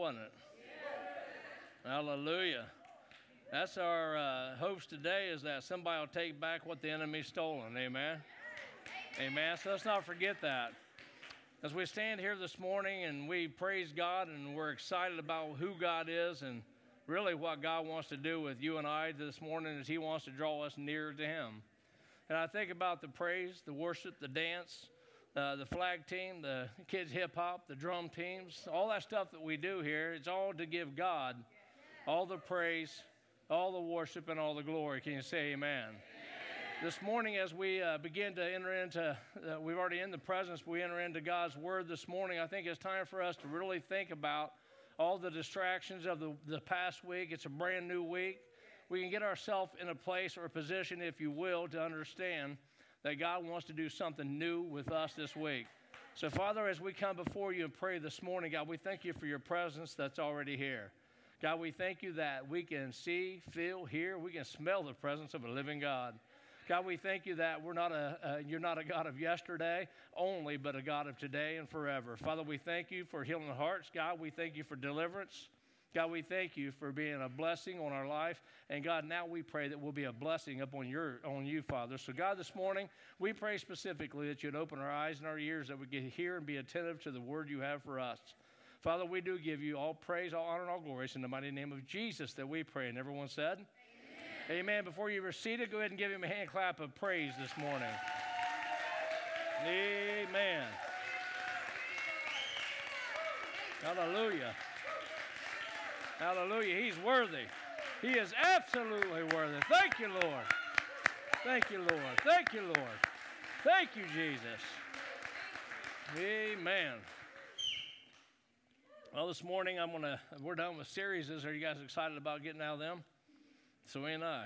wasn't it? Hallelujah. That's our hopes today, is that somebody will take back what the enemy's stolen. Amen. Amen. So let's not forget that. As we stand here this morning and we praise God and we're excited about who God is and really what God wants to do with you and I this morning, is He wants to draw us nearer to Him. And I think about the praise, the worship, the dance, the flag team, the kids hip hop, the drum teams, all that stuff that we do here. It's all to give God all the praise, all the worship, and all the glory. Can you say amen? Amen. This morning, as we begin to enter into, we've already in the presence, we enter into God's Word this morning. I think it's time for us to really think about all the distractions of the past week. It's a brand new week. We can get ourselves in a place or a position, if you will, to understand that God wants to do something new with us this week. So, Father, as we come before you and pray this morning, God, we thank you for your presence that's already here. God, we thank you that we can see, feel, hear, we can smell the presence of a living God. God, we thank you that you're not a God of yesterday only, but a God of today and forever. Father, we thank you for healing the hearts. God, we thank you for deliverance. God, we thank you for being a blessing on our life. And God, now we pray that we'll be a blessing upon you, Father. So God, this morning, we pray specifically that you'd open our eyes and our ears, that we can hear and be attentive to the word you have for us. Father, we do give you all praise, all honor, and all glory. It's in the mighty name of Jesus that we pray. And everyone said, Amen. Amen. Before you were seated, go ahead and give him a hand clap of praise this morning. Amen. Hallelujah. Hallelujah. He's worthy. He is absolutely worthy. Thank you, Lord. Thank you, Lord. Thank you, Lord. Thank you, Jesus. Amen. Well, this morning we're done with series. Are you guys excited about getting out of them? So ain't I.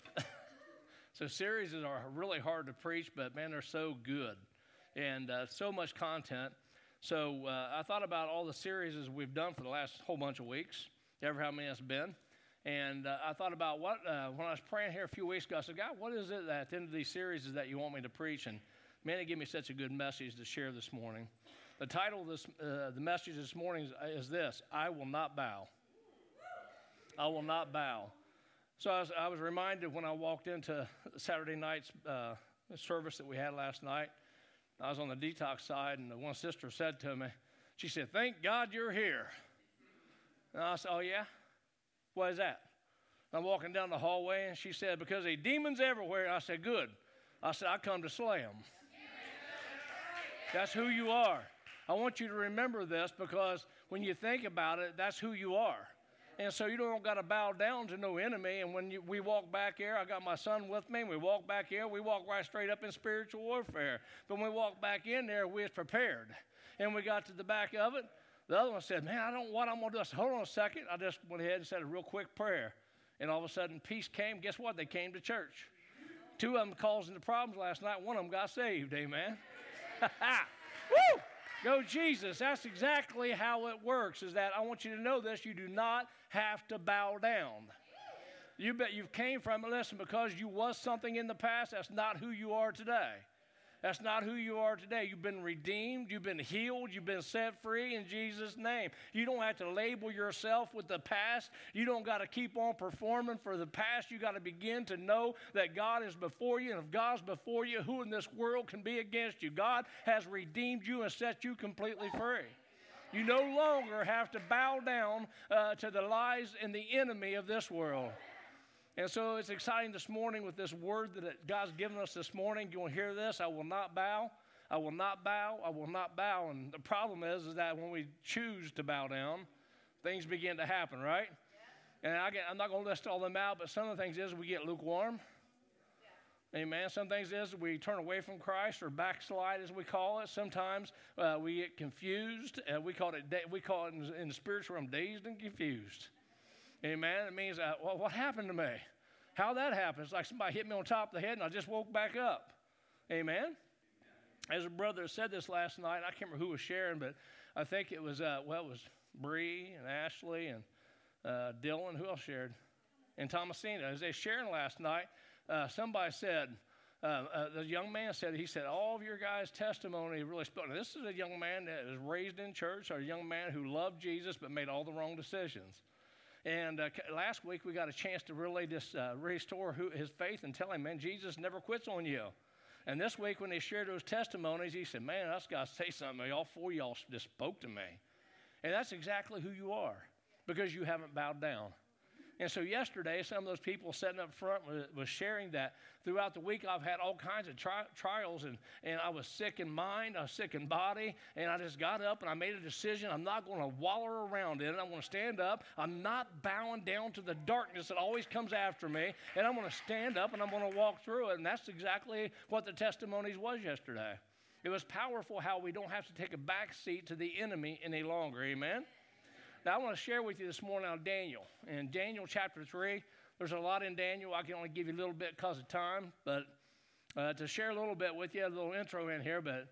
So series are really hard to preach, but man, they're so good and so much content. So I thought about all the series we've done for the last whole bunch of weeks, ever how many it's been. And I thought about when I was praying here a few weeks ago, I said, God, what is it at the end of these series that you want me to preach? And man, it gave me such a good message to share this morning. The title of the message this morning is this: I will not bow. I will not bow. So I was reminded when I walked into Saturday night's service that we had last night. I was on the detox side, and one sister said to me, she said, "Thank God you're here." And I said, "Oh, yeah? What is that?" I'm walking down the hallway, and she said, "Because there are demons everywhere." And I said, "Good." I said, "I come to slay them." That's who you are. I want you to remember this, because when you think about it, that's who you are. And so you don't got to bow down to no enemy. And when we walk back here, I got my son with me, and we walk back here, we walk right straight up in spiritual warfare. But when we walk back in there, we was prepared. And we got to the back of it. The other one said, "Man, I don't know what I'm going to do." I said, "Hold on a second." I just went ahead and said a real quick prayer. And all of a sudden, peace came. Guess what? They came to church. Two of them causing the problems last night. One of them got saved. Amen. Woo! Go Jesus. That's exactly how it works, is that I want you to know this: you do not have to bow down. You bet you came from it. Listen, because you was something in the past, that's not who you are today. That's not who you are today. You've been redeemed. You've been healed. You've been set free in Jesus' name. You don't have to label yourself with the past. You don't got to keep on performing for the past. You got to begin to know that God is before you. And if God's before you, who in this world can be against you? God has redeemed you and set you completely free. You no longer have to bow down to the lies and the enemy of this world. And so it's exciting this morning with this word that God's given us this morning. You want to hear this? I will not bow. I will not bow. I will not bow. And the problem is that when we choose to bow down, things begin to happen, right? Yeah. And I'm not going to list all them out, but some of the things is we get lukewarm. Yeah. Amen. Some things is we turn away from Christ, or backslide, as we call it. Sometimes we get confused. We call it in the spiritual realm, dazed and confused. Amen. It means, well, what happened to me? How that happened? It's like somebody hit me on top of the head and I just woke back up. Amen. As a brother said this last night, I can't remember who was sharing, but I think it was, it was Bree and Ashley and Dylan. Who else shared? And Thomasina. As they sharing last night, somebody said, the young man said, he said, all of your guys' testimony really spoke. Now, this is a young man that was raised in church, or a young man who loved Jesus but made all the wrong decisions. And last week we got a chance to really just restore his faith and tell him, man, Jesus never quits on you. And this week when they shared those testimonies, he said, man, I just got to say something. All four of y'all just spoke to me. And that's exactly who you are, because you haven't bowed down. And so yesterday, some of those people sitting up front was sharing that throughout the week I've had all kinds of trials, and I was sick in mind, I was sick in body, and I just got up and I made a decision. I'm not going to wallow around in it. I'm going to stand up. I'm not bowing down to the darkness that always comes after me, and I'm going to stand up and I'm going to walk through it. And that's exactly what the testimonies was yesterday. It was powerful how we don't have to take a back seat to the enemy any longer. Amen? Now, I want to share with you this morning on Daniel. In Daniel chapter 3, there's a lot in Daniel. I can only give you a little bit because of time, but to share a little bit with you, a little intro in here, but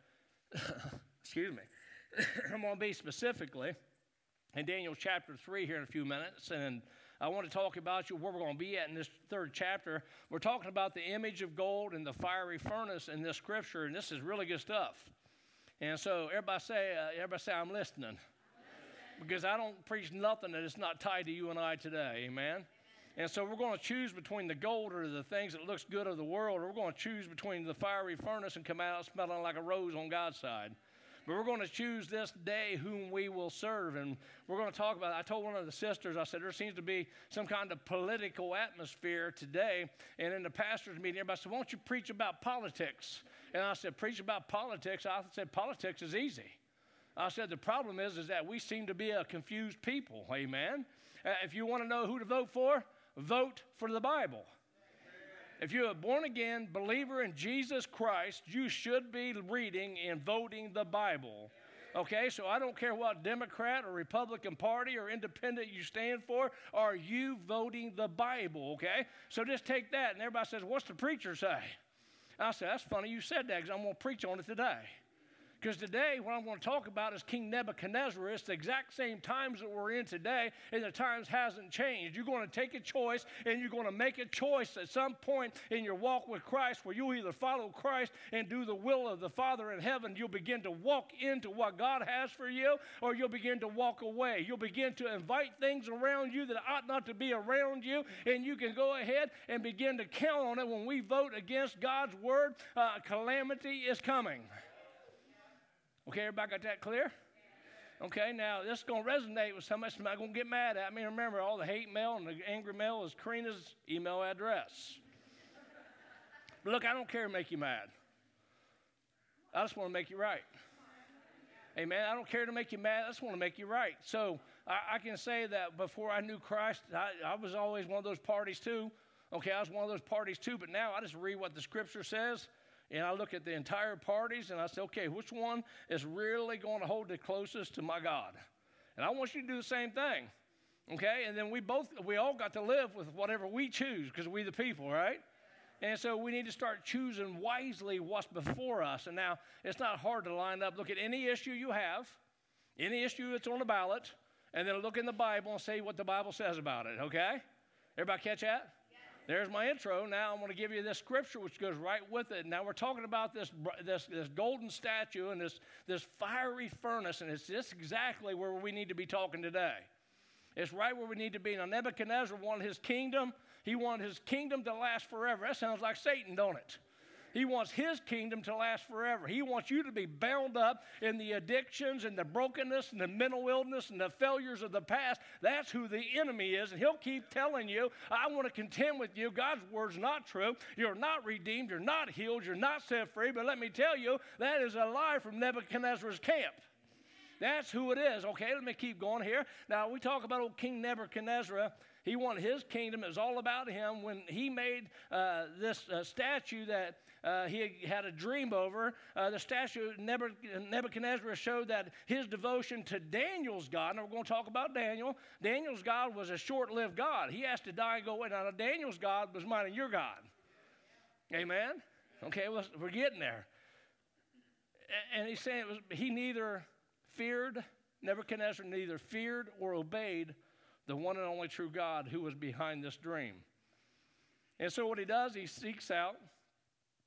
excuse me. I'm going to be specifically in Daniel chapter 3 here in a few minutes, and I want to talk about where we're going to be at in this third chapter. We're talking about the image of gold and the fiery furnace in this scripture, and this is really good stuff. And so everybody say I'm listening. Because I don't preach nothing that is not tied to you and I today, amen? And so we're going to choose between the gold or the things that looks good of the world, or we're going to choose between the fiery furnace and come out smelling like a rose on God's side. But we're going to choose this day whom we will serve, and we're going to talk about it. I told one of the sisters, I said, there seems to be some kind of political atmosphere today, and in the pastor's meeting, everybody said, why don't you preach about politics? And I said, preach about politics? I said, politics is easy. I said, the problem is that we seem to be a confused people, amen? If you want to know who to vote for the Bible. If you're a born-again believer in Jesus Christ, you should be reading and voting the Bible. Okay, so I don't care what Democrat or Republican Party or independent you stand for, are you voting the Bible, okay? So just take that, and everybody says, what's the preacher say? I said, that's funny you said that, because I'm going to preach on it today. Because today, what I'm going to talk about is King Nebuchadnezzar. It's the exact same times that we're in today, and the times hasn't changed. You're going to take a choice, and you're going to make a choice at some point in your walk with Christ where you'll either follow Christ and do the will of the Father in heaven. You'll begin to walk into what God has for you, or you'll begin to walk away. You'll begin to invite things around you that ought not to be around you, and you can go ahead and begin to count on it. When we vote against God's word, calamity is coming. Okay, everybody got that clear? Okay, now this is going to resonate with somebody. Somebody's going to get mad at me. Remember, all the hate mail and the angry mail is Karina's email address. But look, I don't care to make you mad. I just want to make you right. Amen. I don't care to make you mad. I just want to make you right. So I can say that before I knew Christ, I was always one of those parties too. Okay, I was one of those parties too, but now I just read what the Scripture says. And I look at the entire parties, and I say, okay, which one is really going to hold the closest to my God? And I want you to do the same thing, okay? And then we all got to live with whatever we choose, because we the people, right? And so we need to start choosing wisely what's before us. And now, it's not hard to line up. Look at any issue you have, any issue that's on the ballot, and then look in the Bible and say what the Bible says about it, okay? Everybody catch that? There's my intro. Now I'm going to give you this scripture which goes right with it. Now we're talking about this golden statue and this fiery furnace, and it's just exactly where we need to be talking today. It's right where we need to be. Now Nebuchadnezzar wanted his kingdom. He wanted his kingdom to last forever. That sounds like Satan, don't it? He wants his kingdom to last forever. He wants you to be bound up in the addictions and the brokenness and the mental illness and the failures of the past. That's who the enemy is, and he'll keep telling you, I want to contend with you. God's word's not true. You're not redeemed. You're not healed. You're not set free. But let me tell you, that is a lie from Nebuchadnezzar's camp. That's who it is. Okay, let me keep going here. Now, we talk about old King Nebuchadnezzar. He wanted his kingdom. It was all about him. When he made this statue that he had a dream over, the statue Nebuchadnezzar showed that his devotion to Daniel's God, and we're going to talk about Daniel. Daniel's God was a short-lived God. He has to die and go away. Now, Daniel's God was mine and your God. Amen? Okay, we're getting there. And he's saying Nebuchadnezzar neither feared or obeyed the one and only true God who was behind this dream. And so what he does, he seeks out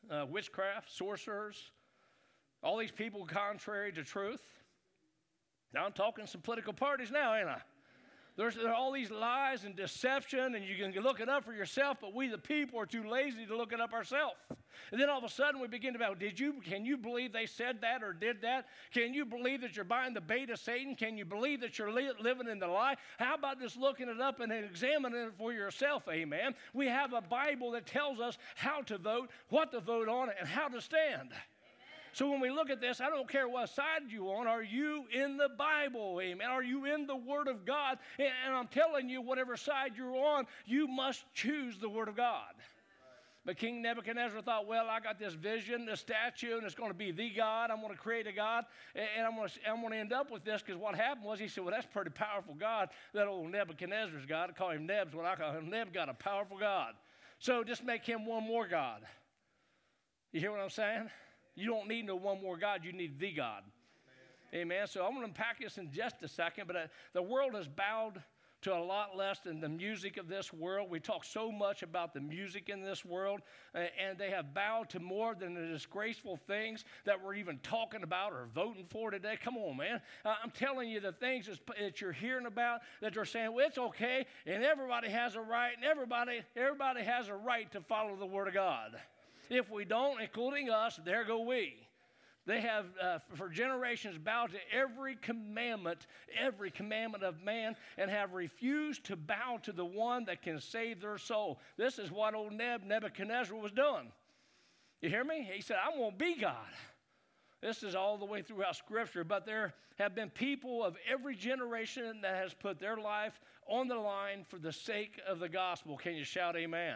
witchcraft, sorcerers, all these people contrary to truth. Now I'm talking some political parties now, ain't I? There are all these lies and deception, and you can look it up for yourself, but we the people are too lazy to look it up ourselves. And then all of a sudden we begin to go, can you believe they said that or did that? Can you believe that you're buying the bait of Satan? Can you believe that you're living in the lie? How about just looking it up and examining it for yourself, amen? We have a Bible that tells us how to vote, what to vote on, and how to stand. So when we look at this, I don't care what side you're on. Are you in the Bible? Amen. Are you in the Word of God? And I'm telling you, whatever side you're on, you must choose the Word of God. But King Nebuchadnezzar thought, well, I got this vision, this statue, and it's going to be the God. I'm going to create a God, and I'm going to end up with this, because what happened was he said, well, that's a pretty powerful God, that old Nebuchadnezzar's God. I call him Neb's what I call him. Neb got a powerful God. So just make him one more God. You hear what I'm saying? You don't need no one more God. You need the God. Amen. So I'm going to unpack this in just a second. But the world has bowed to a lot less than the music of this world. We talk so much about the music in this world. And they have bowed to more than the disgraceful things that we're even talking about or voting for today. Come on, man. I'm telling you the things that you're hearing about that they're saying, well, it's okay. And everybody has a right. And everybody has a right to follow the Word of God. If we don't, including us, there go we. They have, for generations, bowed to every commandment of man, and have refused to bow to the one that can save their soul. This is what old Nebuchadnezzar was doing. You hear me? He said, I'm going to be God. This is all the way throughout Scripture, but there have been people of every generation that has put their life on the line for the sake of the gospel. Can you shout amen?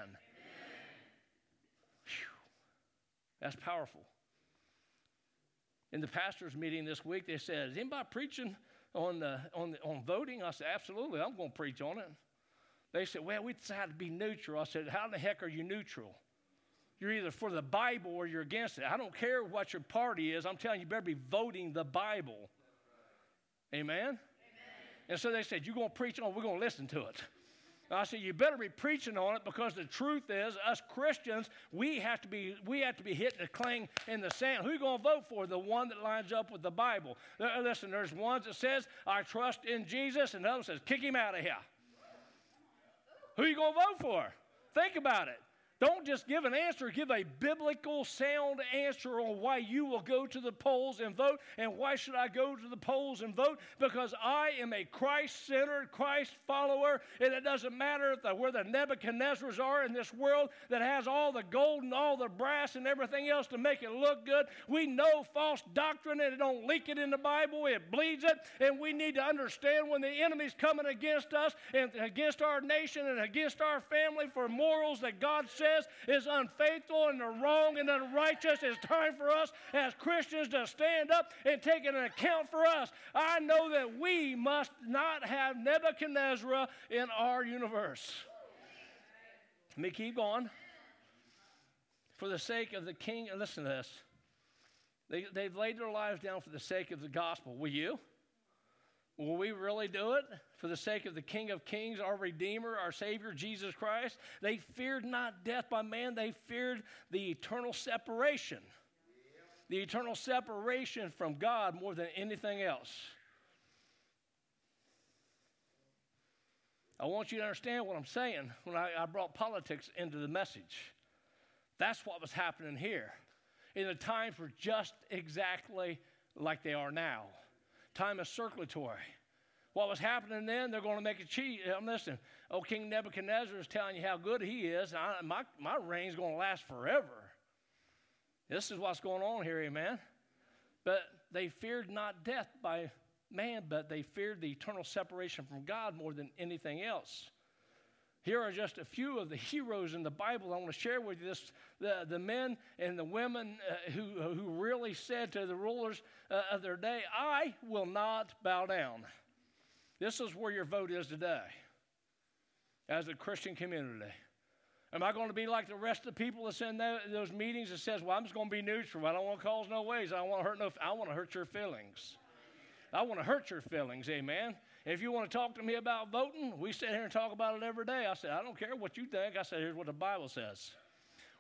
That's powerful. In the pastor's meeting this week, they said, is anybody preaching on voting? I said, absolutely, I'm going to preach on it. They said, well, we decided to be neutral. I said, how in the heck are you neutral? You're either for the Bible or you're against it. I don't care what your party is. I'm telling you, you better be voting the Bible. Amen? Amen. And so they said, you're going to preach on it, we're going to listen to it. I said, you better be preaching on it, because the truth is, us Christians, we have to be hitting the clang in the sand. Who are you going to vote for? The one that lines up with the Bible. Listen, there's ones that says, I trust in Jesus, and the other says, kick him out of here. Who are you going to vote for? Think about it. Don't just give an answer. Give a biblical, sound answer on why you will go to the polls and vote. And why should I go to the polls and vote? Because I am a Christ-centered, Christ follower, and it doesn't matter where the Nebuchadnezzars are in this world that has all the gold and all the brass and everything else to make it look good. We know false doctrine, and it don't leak it in the Bible. It bleeds it, and we need to understand when the enemy's coming against us and against our nation and against our family for morals that God says is unfaithful and wrong and unrighteous. It's time for us as Christians to stand up and take an account for us. I know that we must not have Nebuchadnezzar in our universe. Let me keep going. For the sake of the king, and listen to this. They've laid their lives down for the sake of the gospel. Will you? Will we really do it for the sake of the King of Kings, our Redeemer, our Savior, Jesus Christ? They feared not death by man. They feared the eternal separation. The eternal separation from God more than anything else. I want you to understand what I'm saying when I brought politics into the message. That's what was happening here. And the times were just exactly like they are now. Time is circulatory. What was happening then, they're going to make it cheap. Listen, King Nebuchadnezzar is telling you how good he is. My reign's going to last forever. This is what's going on here, amen? But they feared not death by man, but they feared the eternal separation from God more than anything else. Here are just a few of the heroes in the Bible I want to share with you. The men and the women who really said to the rulers of their day, I will not bow down. This is where your vote is today as a Christian community. Am I going to be like the rest of the people that's in those meetings that says, well, I'm just going to be neutral. I don't want to cause no waves. I want to hurt your feelings. I want to hurt your feelings, amen. If you want to talk to me about voting, we sit here and talk about it every day. I said, I don't care what you think. I said, here's what the Bible says.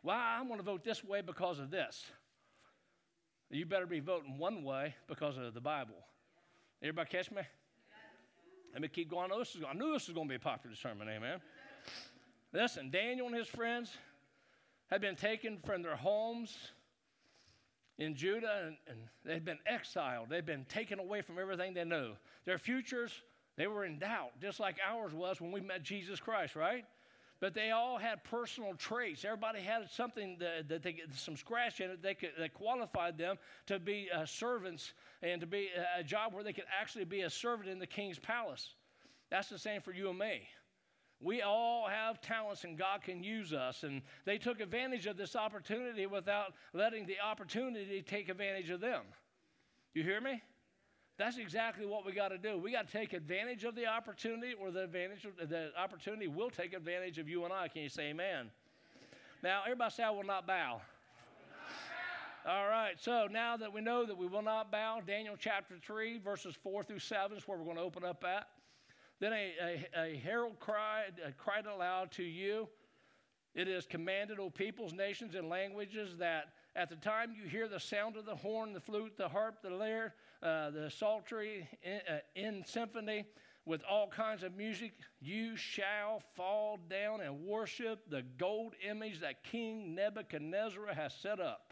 Well, I'm going to vote this way because of this. You better be voting one way because of the Bible. Everybody catch me? Let me keep going. I knew this was going to be a popular sermon, amen. Listen, Daniel and his friends had been taken from their homes in Judah, and they'd been exiled. They'd been taken away from everything they knew. Their futures, they were in doubt, just like ours was when we met Jesus Christ, right? But they all had personal traits. Everybody had something that they get some scratch in it that qualified them to be servants and to be a job where they could actually be a servant in the king's palace. That's the same for you and me. We all have talents and God can use us. And they took advantage of this opportunity without letting the opportunity take advantage of them. You hear me? That's exactly what we got to do. We got to take advantage of the opportunity, or the opportunity will take advantage of you and I. Can you say amen? Now, everybody say, I will not bow. All right, so now that we know that we will not bow, Daniel chapter 3, verses 4 through 7 is where we're going to open up at. Then a herald cried aloud to you. It is commanded, O peoples, nations, and languages, that at the time you hear the sound of the horn, the flute, the harp, the lyre, the psaltery in symphony, with all kinds of music, you shall fall down and worship the gold image that King Nebuchadnezzar has set up.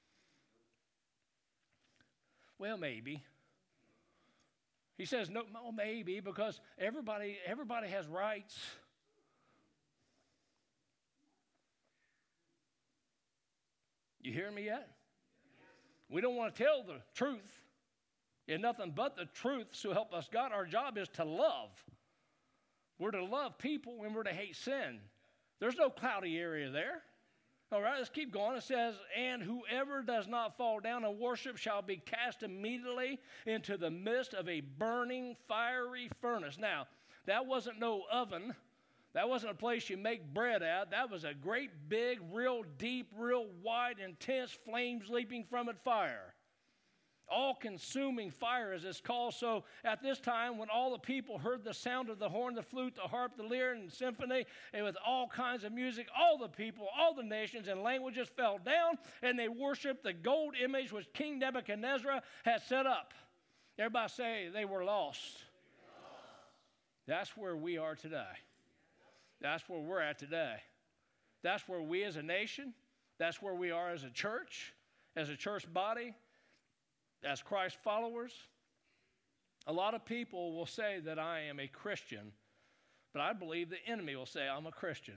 Well, maybe. He says, no, maybe, because everybody has rights. You hear me yet? We don't want to tell the truth. And nothing but the truth, so help us God. Our job is to love. We're to love people and we're to hate sin. There's no cloudy area there. All right, let's keep going. It says, and whoever does not fall down and worship shall be cast immediately into the midst of a burning, fiery furnace. Now, that wasn't no oven. That wasn't a place you make bread at. That was a great big, real deep, real wide, intense flames leaping from it fire. All-consuming fire, as it's called. So at this time, when all the people heard the sound of the horn, the flute, the harp, the lyre, and the symphony, and with all kinds of music, all the people, all the nations and languages fell down, and they worshiped the gold image which King Nebuchadnezzar had set up. Everybody say they were lost. That's where we are today. That's where we're at today. That's where we as a nation, that's where we are as a church body, as Christ followers. A lot of people will say that I am a Christian, but I believe the enemy will say I'm a Christian.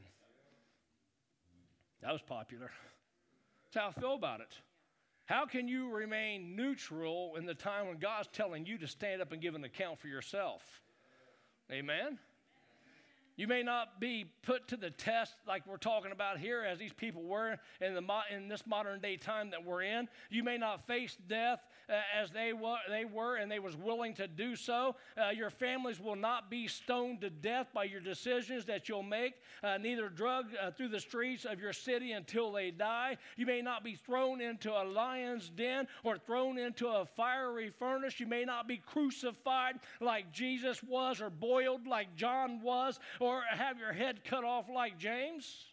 That was popular. That's how I feel about it. How can you remain neutral in the time when God's telling you to stand up and give an account for yourself? Amen? You may not be put to the test like we're talking about here, as these people were in this modern day time that we're in. You may not face death as they were, and they was willing to do so. Your families will not be stoned to death by your decisions that you'll make, neither drugged through the streets of your city until they die. You may not be thrown into a lion's den or thrown into a fiery furnace. You may not be crucified like Jesus was, or boiled like John was, or have your head cut off like James.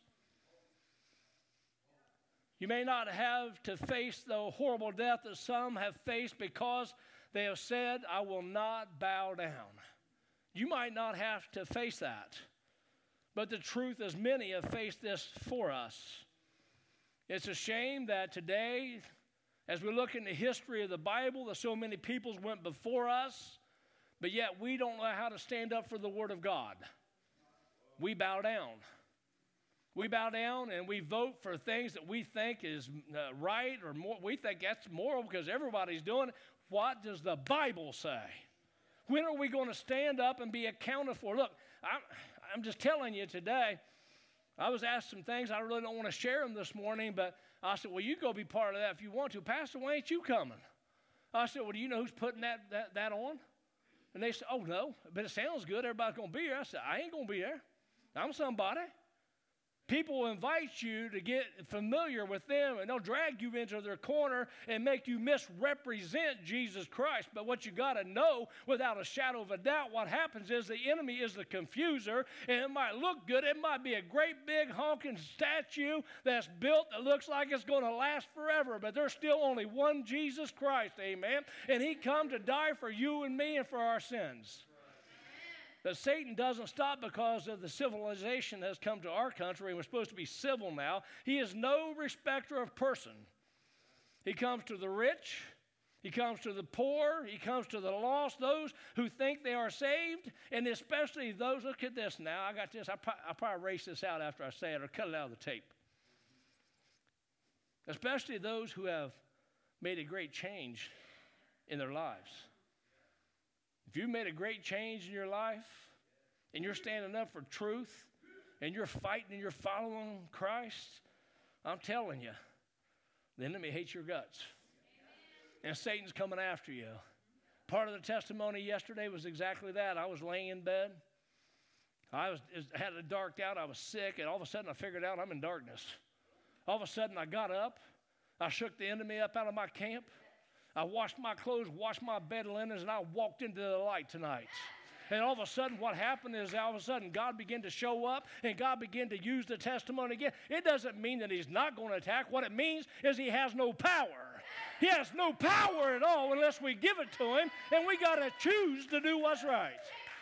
You may not have to face the horrible death that some have faced because they have said, I will not bow down. You might not have to face that. But the truth is, many have faced this for us. It's a shame that today, as we look in the history of the Bible, that so many peoples went before us, but yet we don't know how to stand up for the Word of God. We bow down. We bow down and we vote for things that we think is right, or more, we think that's moral because everybody's doing it. What does the Bible say? When are we going to stand up and be accounted for? Look, I'm just telling you today, I was asked some things. I really don't want to share them this morning, but I said, well, you go be part of that if you want to. Pastor, why ain't you coming? I said, well, do you know who's putting that on? And they said, oh, no, but it sounds good. Everybody's going to be here. I said, I ain't going to be there. I'm somebody. People will invite you to get familiar with them, and they'll drag you into their corner and make you misrepresent Jesus Christ. But what you got to know without a shadow of a doubt, what happens is the enemy is the confuser, and it might look good. It might be a great big honking statue that's built that looks like it's going to last forever, but there's still only one Jesus Christ, amen? And he come to die for you and me and for our sins. But Satan doesn't stop because of the civilization that has come to our country, and we're supposed to be civil now. He is no respecter of person. He comes to the rich. He comes to the poor. He comes to the lost, those who think they are saved, and especially those, look at this now. I got this. I'll probably erase this out after I say it or cut it out of the tape. Especially those who have made a great change in their lives. If you've made a great change in your life and you're standing up for truth and you're fighting and you're following Christ, I'm telling you, the enemy hates your guts. And Satan's coming after you. Part of the testimony yesterday was exactly that. I was laying in bed. Had it darked out. I was sick, and all of a sudden I figured out I'm in darkness. All of a sudden I got up. I shook the enemy up out of my camp. I washed my clothes, washed my bed linens, and I walked into the light tonight. And all of a sudden, what happened is all of a sudden God began to show up and God began to use the testimony again. It doesn't mean that he's not going to attack. What it means is he has no power. He has no power at all unless we give it to him, and we got to choose to do what's right.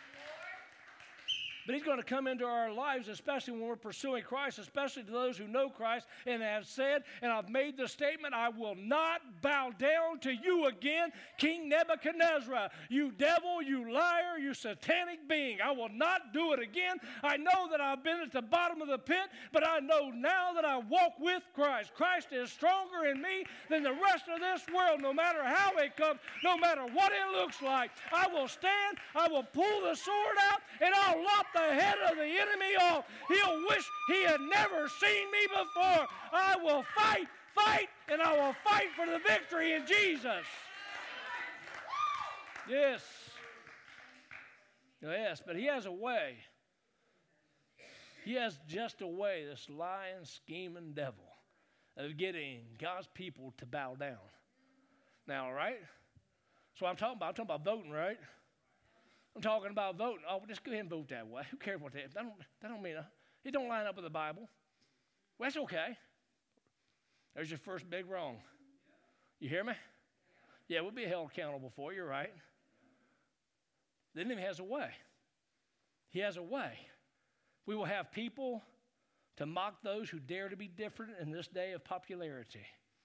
But he's going to come into our lives, especially when we're pursuing Christ, especially to those who know Christ and have said, and I've made the statement, I will not bow down to you again, King Nebuchadnezzar. You devil, you liar, you satanic being. I will not do it again. I know that I've been at the bottom of the pit, but I know now that I walk with Christ. Christ is stronger in me than the rest of this world, no matter how it comes, no matter what it looks like. I will stand, I will pull the sword out, and I'll lop the head of the enemy off. He'll wish he had never seen me before. I will fight, and I will fight for the victory in Jesus. Yes. Yes, but he has a way. He has just a way, this lying, scheming devil, of getting God's people to bow down. Now, right? So I'm talking about voting, right? I'm talking about voting. Oh, just go ahead and vote that way. Who cares what that don't mean it don't line up with the Bible. Well, that's okay. There's your first big wrong. You hear me? Yeah, we'll be held accountable for you, right? The enemy has a way. He has a way. We will have people to mock those who dare to be different in this day of popularity.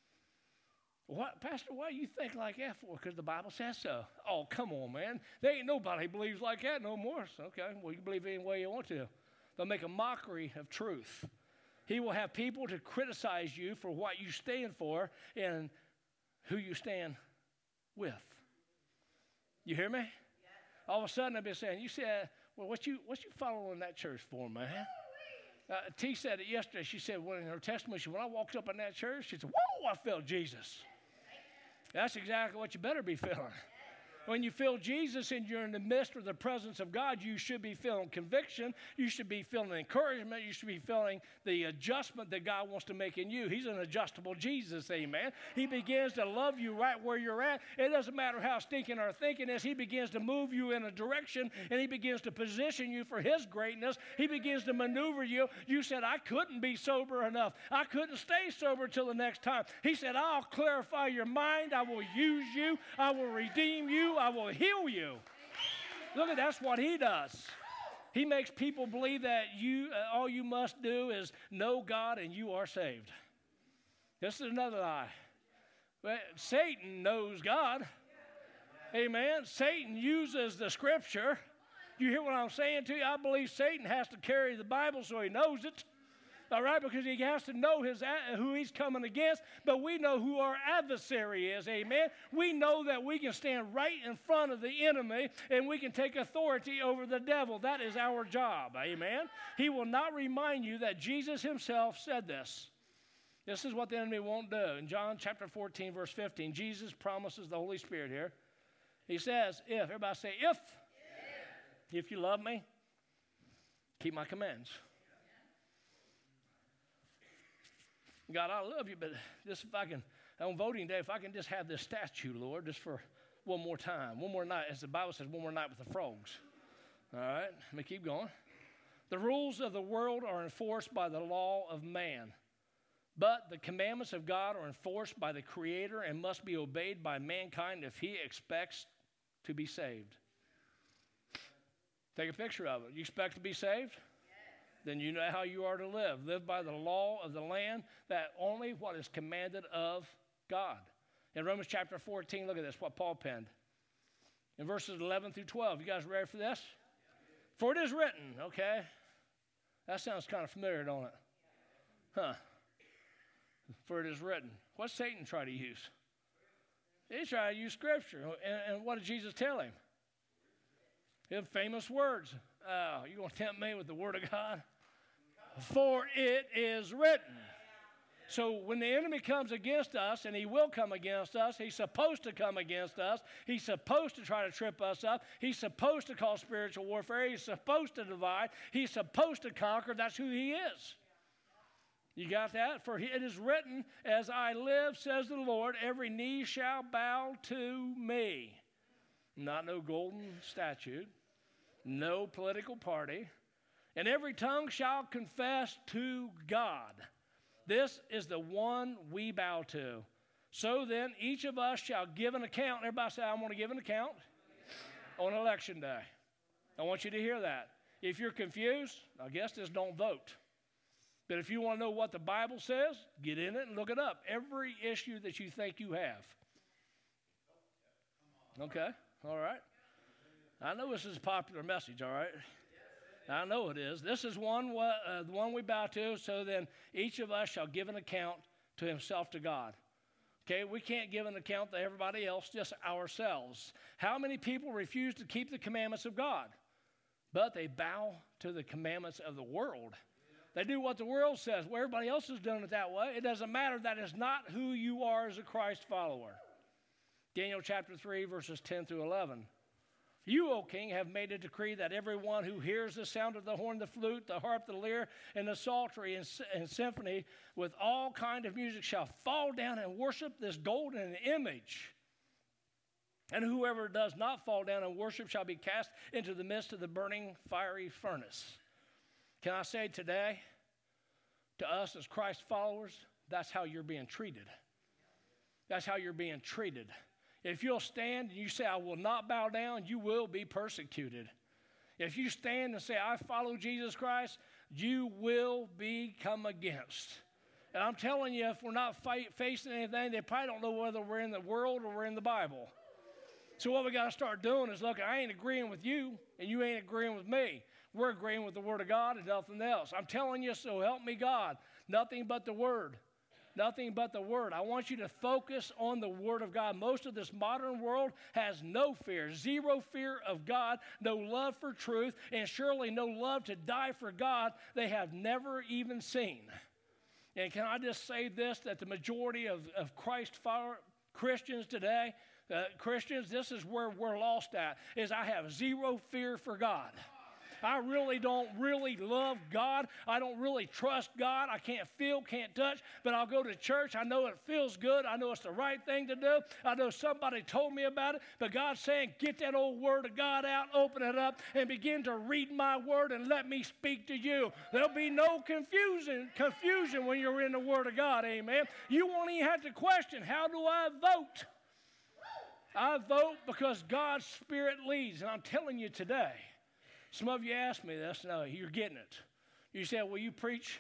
What, Pastor, why do you think like that for? Because the Bible says so. Oh, come on, man. There ain't nobody believes like that no more. So, okay, well, you can believe any way you want to. They'll make a mockery of truth. He will have people to criticize you for what you stand for and who you stand with. You hear me? Yeah. All of a sudden, I've been saying, you said, well, what you following that church for, man? T said it yesterday. She said, when in her testimony, when I walked up in that church, she said, whoa, I felt Jesus. That's exactly what you better be feeling. When you feel Jesus and you're in the midst of the presence of God, you should be feeling conviction. You should be feeling encouragement. You should be feeling the adjustment that God wants to make in you. He's an adjustable Jesus, amen. He begins to love you right where you're at. It doesn't matter how stinking our thinking is. He begins to move you in a direction, and he begins to position you for his greatness. He begins to maneuver you. You said, I couldn't be sober enough. I couldn't stay sober till the next time. He said, I'll clarify your mind. I will use you. I will redeem you. I will heal you. Look at that's what he does. He makes people believe that all you must do is know God and you are saved. This is another lie. But Satan knows God. Amen. Satan uses the scripture. You hear what I'm saying to you? I believe Satan has to carry the Bible so he knows it. All right, because he has to know who he's coming against, but we know who our adversary is, amen? We know that we can stand right in front of the enemy and we can take authority over the devil. That is our job, amen? He will not remind you that Jesus himself said this. This is what the enemy won't do. In John chapter 14, verse 15, Jesus promises the Holy Spirit here. He says, if, everybody say, if you love me, keep my commands. God, I love you, but just if I can, on voting day, if I can just have this statue, Lord, just for one more time, one more night, as the Bible says, one more night with the frogs. All right, let me keep going. The rules of the world are enforced by the law of man, but the commandments of God are enforced by the Creator and must be obeyed by mankind if he expects to be saved. Take a picture of it. You expect to be saved? Then you know how you are to live. Live by the law of the land, that only what is commanded of God. In Romans chapter 14, look at this, what Paul penned. In verses 11 through 12, you guys ready for this? For it is written, okay. That sounds kind of familiar, don't it? Huh. For it is written. What's Satan try to use? He tried to use Scripture. And what did Jesus tell him? He had famous words. Oh, you going to tempt me with the Word of God? For it is written. So when the enemy comes against us, and he will come against us, he's supposed to come against us. He's supposed to try to trip us up. He's supposed to cause spiritual warfare. He's supposed to divide. He's supposed to conquer. That's who he is. You got that? For it is written, as I live, says the Lord, every knee shall bow to me. Not no golden statue, no political party, and every tongue shall confess to God. This is the one we bow to. So then, each of us shall give an account. Everybody say, I want to give an account on election day. I want you to hear that. If you're confused, I guess just don't vote. But if you want to know what the Bible says, get in it and look it up. Every issue that you think you have. Okay, all right. I know this is a popular message, all right? I know it is. This is the one we bow to, so then each of us shall give an account to himself to God. Okay, we can't give an account to everybody else, just ourselves. How many people refuse to keep the commandments of God? But they bow to the commandments of the world. They do what the world says. Well, everybody else is doing it that way. It doesn't matter. That is not who you are as a Christ follower. Daniel chapter 3, verses 10 through 11. You, O king, have made a decree that everyone who hears the sound of the horn, the flute, the harp, the lyre, and the psaltery and symphony with all kind of music shall fall down and worship this golden image. And whoever does not fall down and worship shall be cast into the midst of the burning fiery furnace. Can I say today, to us as Christ followers, that's how you're being treated. That's how you're being treated. If you'll stand and you say, I will not bow down, you will be persecuted. If you stand and say, I follow Jesus Christ, you will be come against. And I'm telling you, if we're not facing anything, they probably don't know whether we're in the world or we're in the Bible. So what we got to start doing is, look, I ain't agreeing with you, and you ain't agreeing with me. We're agreeing with the Word of God and nothing else. I'm telling you, so help me God, nothing but the Word. Nothing but the Word. I want you to focus on the Word of God. Most of this modern world has no fear, zero fear of God, no love for truth, and surely no love to die for God they have never even seen. And can I just say this, that the majority of Christ follower Christians today, Christians, this is where we're lost at, is I have zero fear for God. I really don't really love God. I don't really trust God. I can't feel, can't touch, but I'll go to church. I know it feels good. I know it's the right thing to do. I know somebody told me about it, but God's saying, get that old Word of God out, open it up, and begin to read my Word and let me speak to you. There'll be no confusion when you're in the Word of God, amen. You won't even have to question, how do I vote? I vote because God's Spirit leads, and I'm telling you today, some of you asked me this. No, you're getting it. You said, will you preach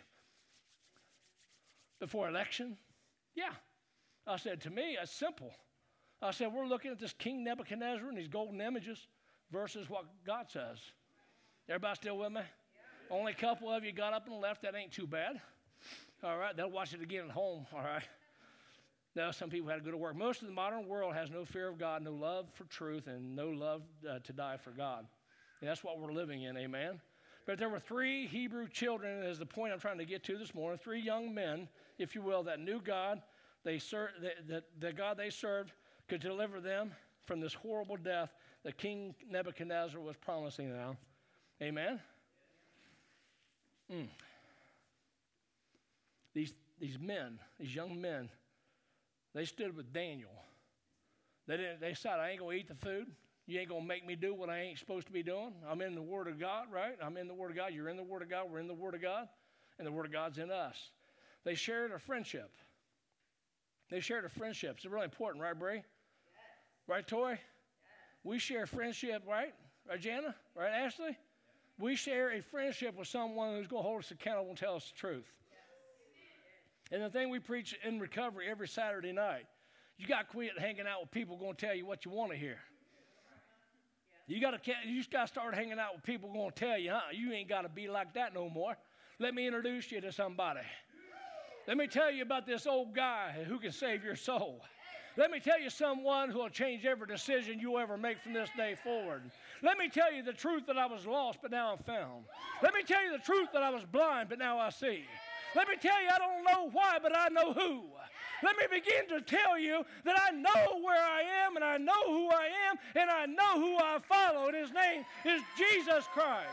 before election? Yeah. I said, to me, it's simple. I said, we're looking at this King Nebuchadnezzar and these golden images versus what God says. Everybody still with me? Yeah. Only a couple of you got up and left. That ain't too bad. All right. They'll watch it again at home. All right. Now, some people had to go to work. Most of the modern world has no fear of God, no love for truth, and no love to die for God. And that's what we're living in, amen? But there were 3 Hebrew children, is the point I'm trying to get to this morning, 3 young men, if you will, that knew God. The God they served could deliver them from this horrible death that King Nebuchadnezzar was promising them. Amen? These these men, these young men, they stood with Daniel. They decided, I ain't going to eat the food. You ain't going to make me do what I ain't supposed to be doing. I'm in the Word of God, right? I'm in the Word of God. You're in the Word of God. We're in the Word of God. And the Word of God's in us. They shared a friendship. They shared a friendship. It's really important, right, Bray? Yes. Right, Tori? Yes. We share friendship, right? Right, Jana? Right, Ashley? Yes. We share a friendship with someone who's going to hold us accountable and tell us the truth. Yes. And the thing we preach in recovery every Saturday night, you got to quit hanging out with people who are going to tell you what you want to hear. You just got to start hanging out with people who are going to tell you, you ain't got to be like that no more. Let me introduce you to somebody. Let me tell you about this old guy who can save your soul. Let me tell you someone who will change every decision you ever make from this day forward. Let me tell you the truth that I was lost, but now I'm found. Let me tell you the truth that I was blind, but now I see. Let me tell you I don't know why, but I know who. Let me begin to tell you that I know where I am, and I know who I am, and I know who I follow, and his name is Jesus Christ.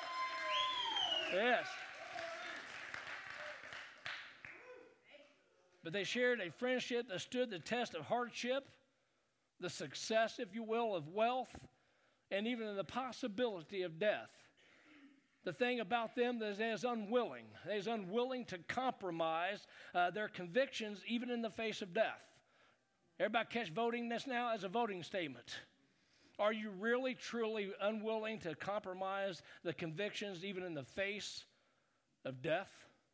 Yes. But they shared a friendship that stood the test of hardship, the success, if you will, of wealth, and even the possibility of death. The thing about them is they is unwilling. They is unwilling to compromise their convictions even in the face of death. Everybody catch voting this now as a voting statement. Are you really, truly unwilling to compromise the convictions even in the face of death?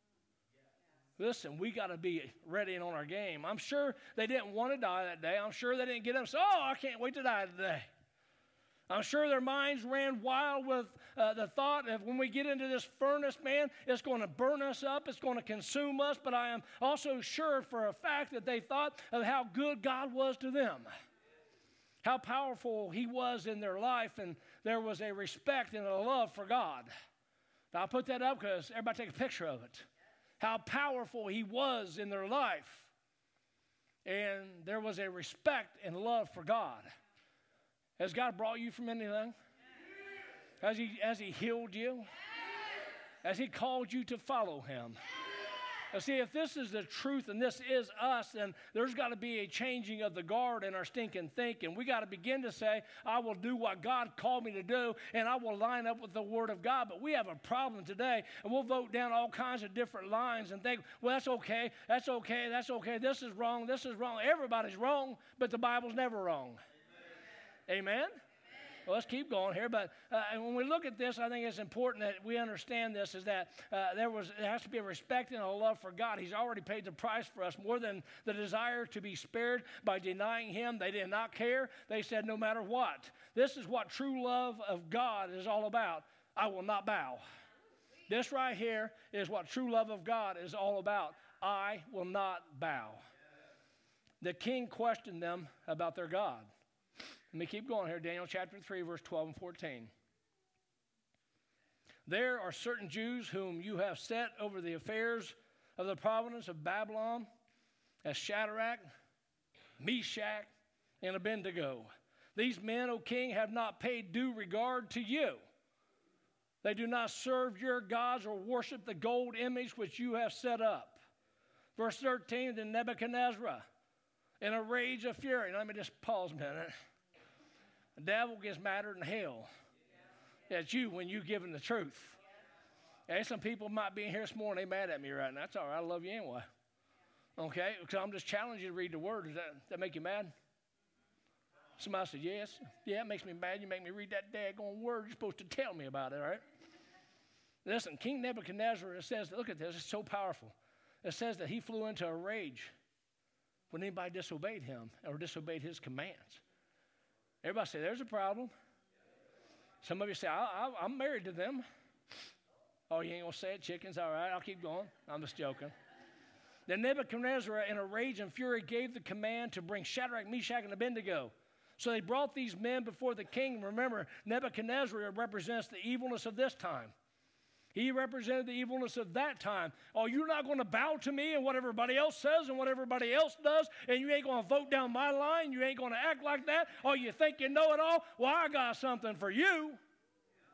Listen, we got to be ready and on our game. I'm sure they didn't want to die that day. I'm sure they didn't get up and say, I can't wait to die today. I'm sure their minds ran wild with the thought of when we get into this furnace, man, it's going to burn us up. It's going to consume us. But I am also sure for a fact that they thought of how good God was to them, how powerful he was in their life, and there was a respect and a love for God. Now, I'll put that up because everybody take a picture of it. How powerful he was in their life. And there was a respect and love for God. Has God brought you from anything? Has he healed you? Has he called you to follow him? Now see, if this is the truth and this is us, then there's got to be a changing of the guard in our stinking thinking. We got to begin to say, I will do what God called me to do, and I will line up with the Word of God. But we have a problem today, and we'll vote down all kinds of different lines and think, well, that's okay, that's okay, that's okay, this is wrong, this is wrong. Everybody's wrong, but the Bible's never wrong. Amen? Amen? Well, let's keep going here. But when we look at this, I think it's important that we understand this, is that there has to be a respect and a love for God. He's already paid the price for us more than the desire to be spared by denying him. They did not care. They said no matter what. This is what true love of God is all about. I will not bow. This right here is what true love of God is all about. I will not bow. The king questioned them about their God. Let me keep going here. Daniel chapter 3, verse 12 and 14. There are certain Jews whom you have set over the affairs of the province of Babylon, as Shadrach, Meshach, and Abednego. These men, O king, have not paid due regard to you. They do not serve your gods or worship the gold image which you have set up. Verse 13, then Nebuchadnezzar, in a rage of fury. Now, let me just pause a minute. The devil gets madder than hell at you when you give him the truth. Hey, some people might be in here this morning, they mad at me right now. That's all right, I love you anyway. Okay, because I'm just challenging you to read the word. Does that make you mad? Somebody said, yes. Yeah, it makes me mad. You make me read that daggone word. You're supposed to tell me about it, all right? Listen, King Nebuchadnezzar, it says, look at this, it's so powerful. It says that he flew into a rage when anybody disobeyed him or disobeyed his commands. Everybody say, there's a problem. Some of you say, I'm married to them. Oh, you ain't going to say it, chickens? All right, I'll keep going. I'm just joking. Then Nebuchadnezzar, in a rage and fury, gave the command to bring Shadrach, Meshach, and Abednego. So they brought these men before the king. Remember, Nebuchadnezzar represents the evilness of this time. He represented the evilness of that time. Oh, you're not going to bow to me and what everybody else says and what everybody else does, and you ain't going to vote down my line. You ain't going to act like that. Oh, you think you know it all? Well, I got something for you.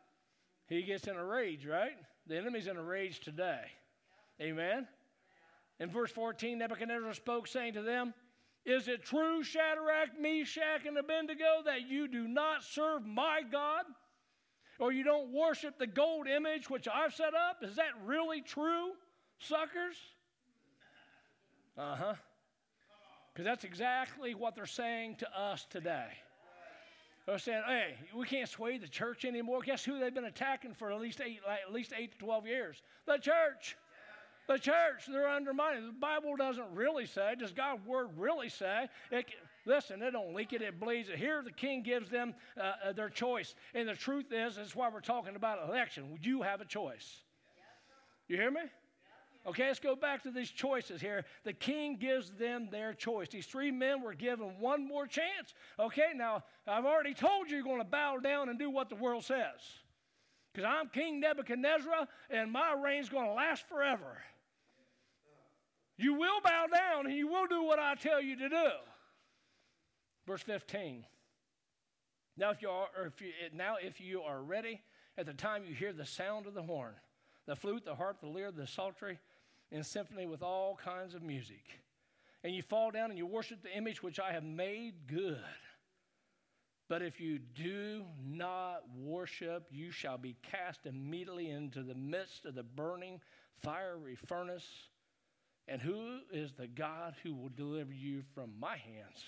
He gets in a rage, right? The enemy's in a rage today. Amen? In verse 14, Nebuchadnezzar spoke, saying to them, is it true, Shadrach, Meshach, and Abednego, that you do not serve my God? Or you don't worship the gold image which I've set up? Is that really true, suckers? Uh-huh. Because that's exactly what they're saying to us today. They're saying, hey, we can't sway the church anymore. Guess who they've been attacking for at least 8 to 12 years? The church. The church, they're undermining. The Bible doesn't really say. Does God's word really say? Listen, they don't leak it, it bleeds it. Here the king gives them their choice. And the truth is, that's why we're talking about election. You have a choice. You hear me? Okay, let's go back to these choices here. The king gives them their choice. These three men were given one more chance. Okay, now, I've already told you you're going to bow down and do what the world says. Because I'm King Nebuchadnezzar, and my reign's going to last forever. You will bow down, and you will do what I tell you to do. Verse 15. Now, if you are ready, at the time you hear the sound of the horn, the flute, the harp, the lyre, the psaltery, and symphony with all kinds of music, and you fall down and you worship the image which I have made, good. But if you do not worship, you shall be cast immediately into the midst of the burning fiery furnace. And who is the God who will deliver you from my hands?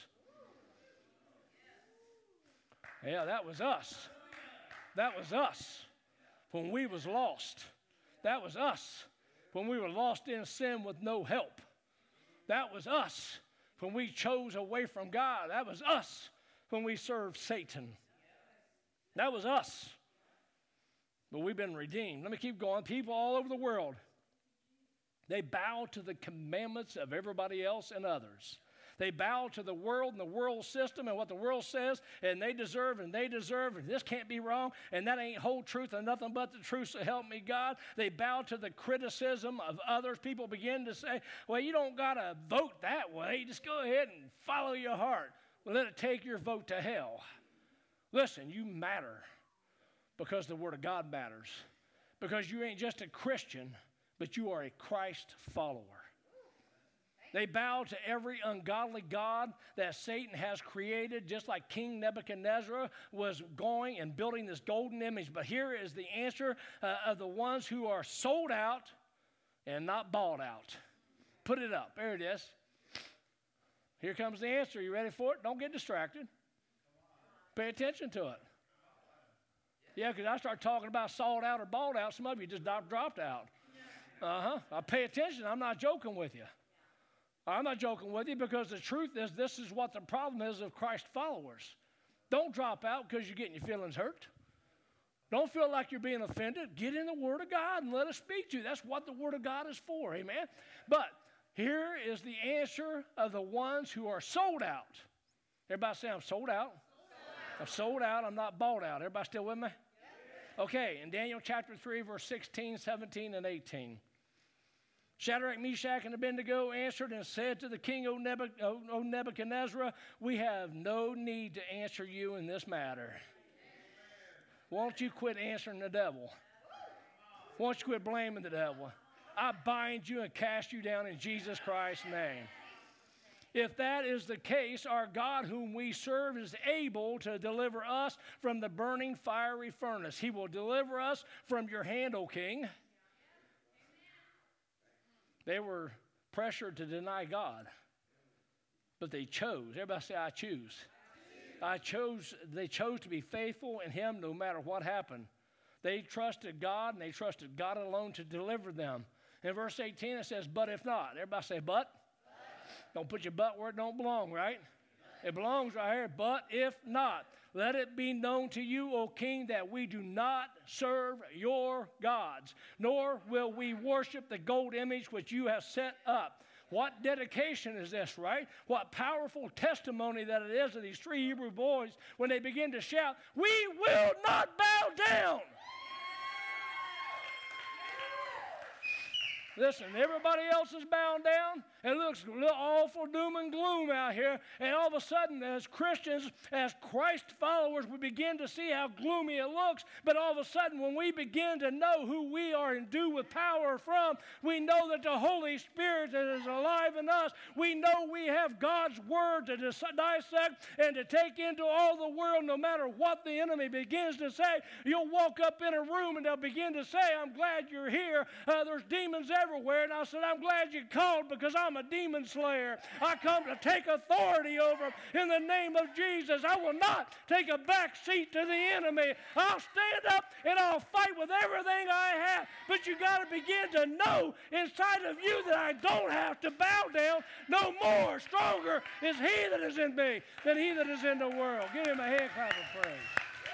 Yeah, that was us. That was us when we was lost. That was us when we were lost in sin with no help. That was us when we chose away from God. That was us when we served Satan. That was us. But we've been redeemed. Let me keep going. People all over the world, they bow to the commandments of everybody else and others. They bow to the world and the world system and what the world says, and they deserve, and this can't be wrong, and that ain't whole truth and nothing but the truth, so help me God. They bow to the criticism of others. People begin to say, well, you don't got to vote that way. Just go ahead and follow your heart. Well, let it take your vote to hell. Listen, you matter because the Word of God matters. Because you ain't just a Christian, but you are a Christ follower. They bow to every ungodly god that Satan has created, just like King Nebuchadnezzar was going and building this golden image. But here is the answer of the ones who are sold out and not bought out. Put it up. There it is. Here comes the answer. You ready for it? Don't get distracted. Pay attention to it. Yeah, because I start talking about sold out or bought out, some of you just dropped out. I pay attention. I'm not joking with you. I'm not joking with you because the truth is this is what the problem is of Christ followers. Don't drop out because you're getting your feelings hurt. Don't feel like you're being offended. Get in the Word of God and let it speak to you. That's what the Word of God is for, amen? But here is the answer of the ones who are sold out. Everybody say, I'm sold out. I'm sold out. I'm not bought out. Everybody still with me? Okay, in Daniel chapter 3, verse 16, 17, and 18. Shadrach, Meshach, and Abednego answered and said to the king, O Nebuchadnezzar, we have no need to answer you in this matter. Won't you quit answering the devil? Won't you quit blaming the devil? I bind you and cast you down in Jesus Christ's name. If that is the case, our God whom we serve is able to deliver us from the burning fiery furnace. He will deliver us from your hand, O king. They were pressured to deny God, but they chose. Everybody say, I choose. They chose to be faithful in Him no matter what happened. They trusted God, and they trusted God alone to deliver them. In verse 18, it says, but if not. Everybody say, but. Don't put your but where it don't belong, right? It belongs right here. But if not, let it be known to you, O king, that we do not serve your gods, nor will we worship the gold image which you have set up. What dedication is this, right? What powerful testimony that it is of these three Hebrew boys when they begin to shout, we will not bow down. Listen, everybody else is bowing down. It looks awful doom and gloom out here. And all of a sudden, as Christians, as Christ followers, we begin to see how gloomy it looks. But all of a sudden, when we begin to know who we are endued with power from, we know that the Holy Spirit that is alive in us, we know we have God's Word to dissect and to take into all the world, no matter what the enemy begins to say. You'll walk up in a room and they'll begin to say, I'm glad you're here. There's demons everywhere. And I said, I'm glad you called, because I'm a demon slayer. I come to take authority over in the name of Jesus. I will not take a back seat to the enemy. I'll stand up and I'll fight with everything I have. But you got to begin to know inside of you that I don't have to bow down. No more. Stronger is he that is in me than he that is in the world. Give him a hand clap of praise.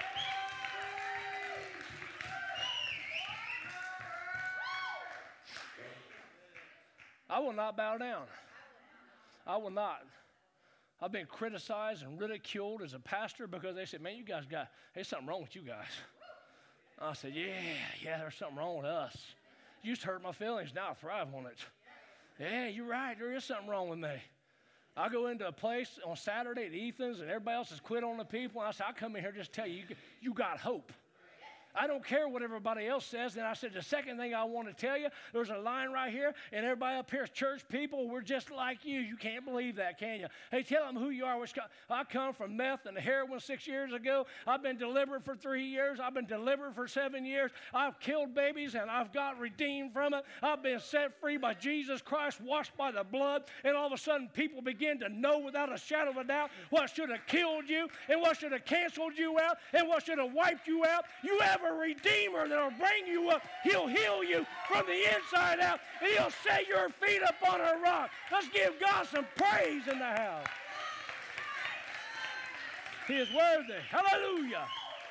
I will not bow down. I will not. I've been criticized and ridiculed as a pastor because they said, man, you guys there's something wrong with you guys. I said, yeah, there's something wrong with us. You used to hurt my feelings. Now I thrive on it. Yeah, you're right. There is something wrong with me. I go into a place on Saturday at Ethan's and everybody else has quit on the people. And I said, I come in here just to tell you, you got hope. I don't care what everybody else says. And I said, the second thing I want to tell you, there's a line right here, and everybody up here is church people. We're just like you. You can't believe that, can you? Hey, tell them who you are. I come from meth and heroin 6 years ago. I've been delivered for 3 years. I've been delivered for 7 years. I've killed babies, and I've got redeemed from it. I've been set free by Jesus Christ, washed by the blood. And all of a sudden, people begin to know without a shadow of a doubt what should have killed you and what should have canceled you out and what should have wiped you out. You have a Redeemer that will bring you up. He'll heal you from the inside out, and he'll set your feet up on a rock. Let's give God some praise in the house. He is worthy. Hallelujah.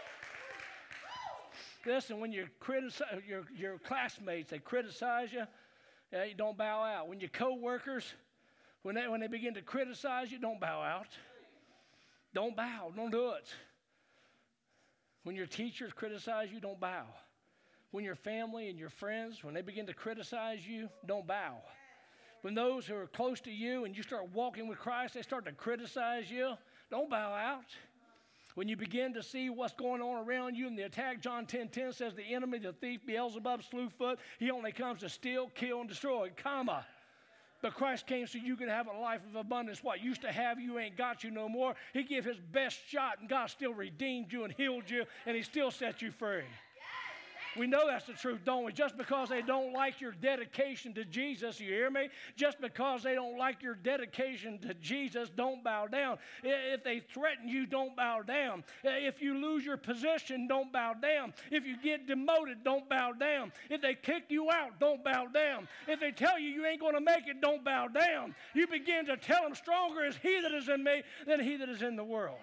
Listen, when you criticize your classmates, they criticize you, you don't bow out. When your co-workers, when they begin to criticize you, don't bow out. Don't bow. Don't do it. When your teachers criticize you, don't bow. When your family and your friends, when they begin to criticize you, don't bow. When those who are close to you and you start walking with Christ, they start to criticize you, don't bow out. When you begin to see what's going on around you in the attack, John 10:10 says the enemy, the thief, Beelzebub, Slewfoot, he only comes to steal, kill, and destroy, comma. But Christ came so you can have a life of abundance. What used to have you ain't got you no more. He gave his best shot, and God still redeemed you and healed you, and he still set you free. We know that's the truth, don't we? Just because they don't like your dedication to Jesus, you hear me? Just because they don't like your dedication to Jesus, don't bow down. If they threaten you, don't bow down. If you lose your position, don't bow down. If you get demoted, don't bow down. If they kick you out, don't bow down. If they tell you you ain't going to make it, don't bow down. You begin to tell them, stronger is he that is in me than he that is in the world.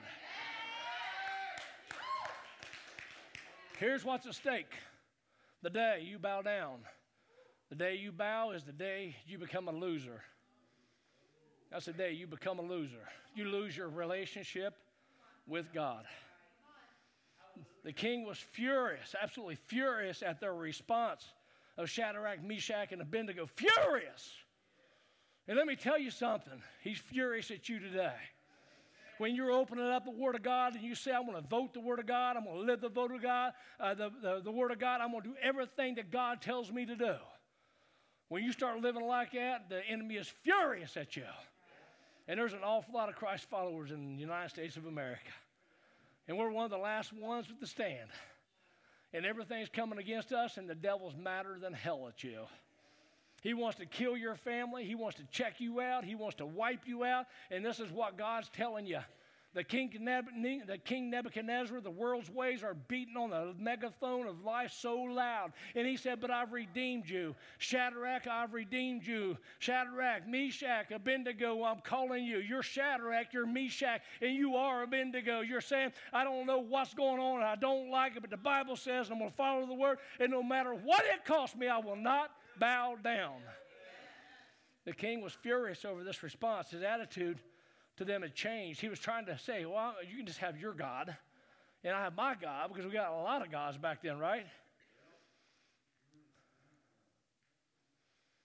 Here's what's at stake. The day you bow down. The day you bow is the day you become a loser. That's the day you become a loser. You lose your relationship with God. The king was furious, absolutely furious at their response of Shadrach, Meshach, and Abednego. Furious! And let me tell you something. He's furious at you today. When you're opening up the Word of God and you say, I'm going to vote the Word of God, I'm going to live the vote of God, the Word of God, I'm going to do everything that God tells me to do. When you start living like that, the enemy is furious at you. And there's an awful lot of Christ followers in the United States of America. And we're one of the last ones with the stand. And everything's coming against us, and the devil's madder than hell at you. He wants to kill your family. He wants to check you out. He wants to wipe you out. And this is what God's telling you. The King Nebuchadnezzar, the world's ways are beating on the megaphone of life so loud. And he said, but I've redeemed you. Shadrach, I've redeemed you. Shadrach, Meshach, Abednego, I'm calling you. You're Shadrach, you're Meshach, and you are Abednego. You're saying, I don't know what's going on, I don't like it, but the Bible says I'm going to follow the word, and no matter what it costs me, I will not bow down. The king was furious over this response. His attitude to them had changed. He was trying to say, well, you can just have your God, and I have my God, because we got a lot of gods back then, right?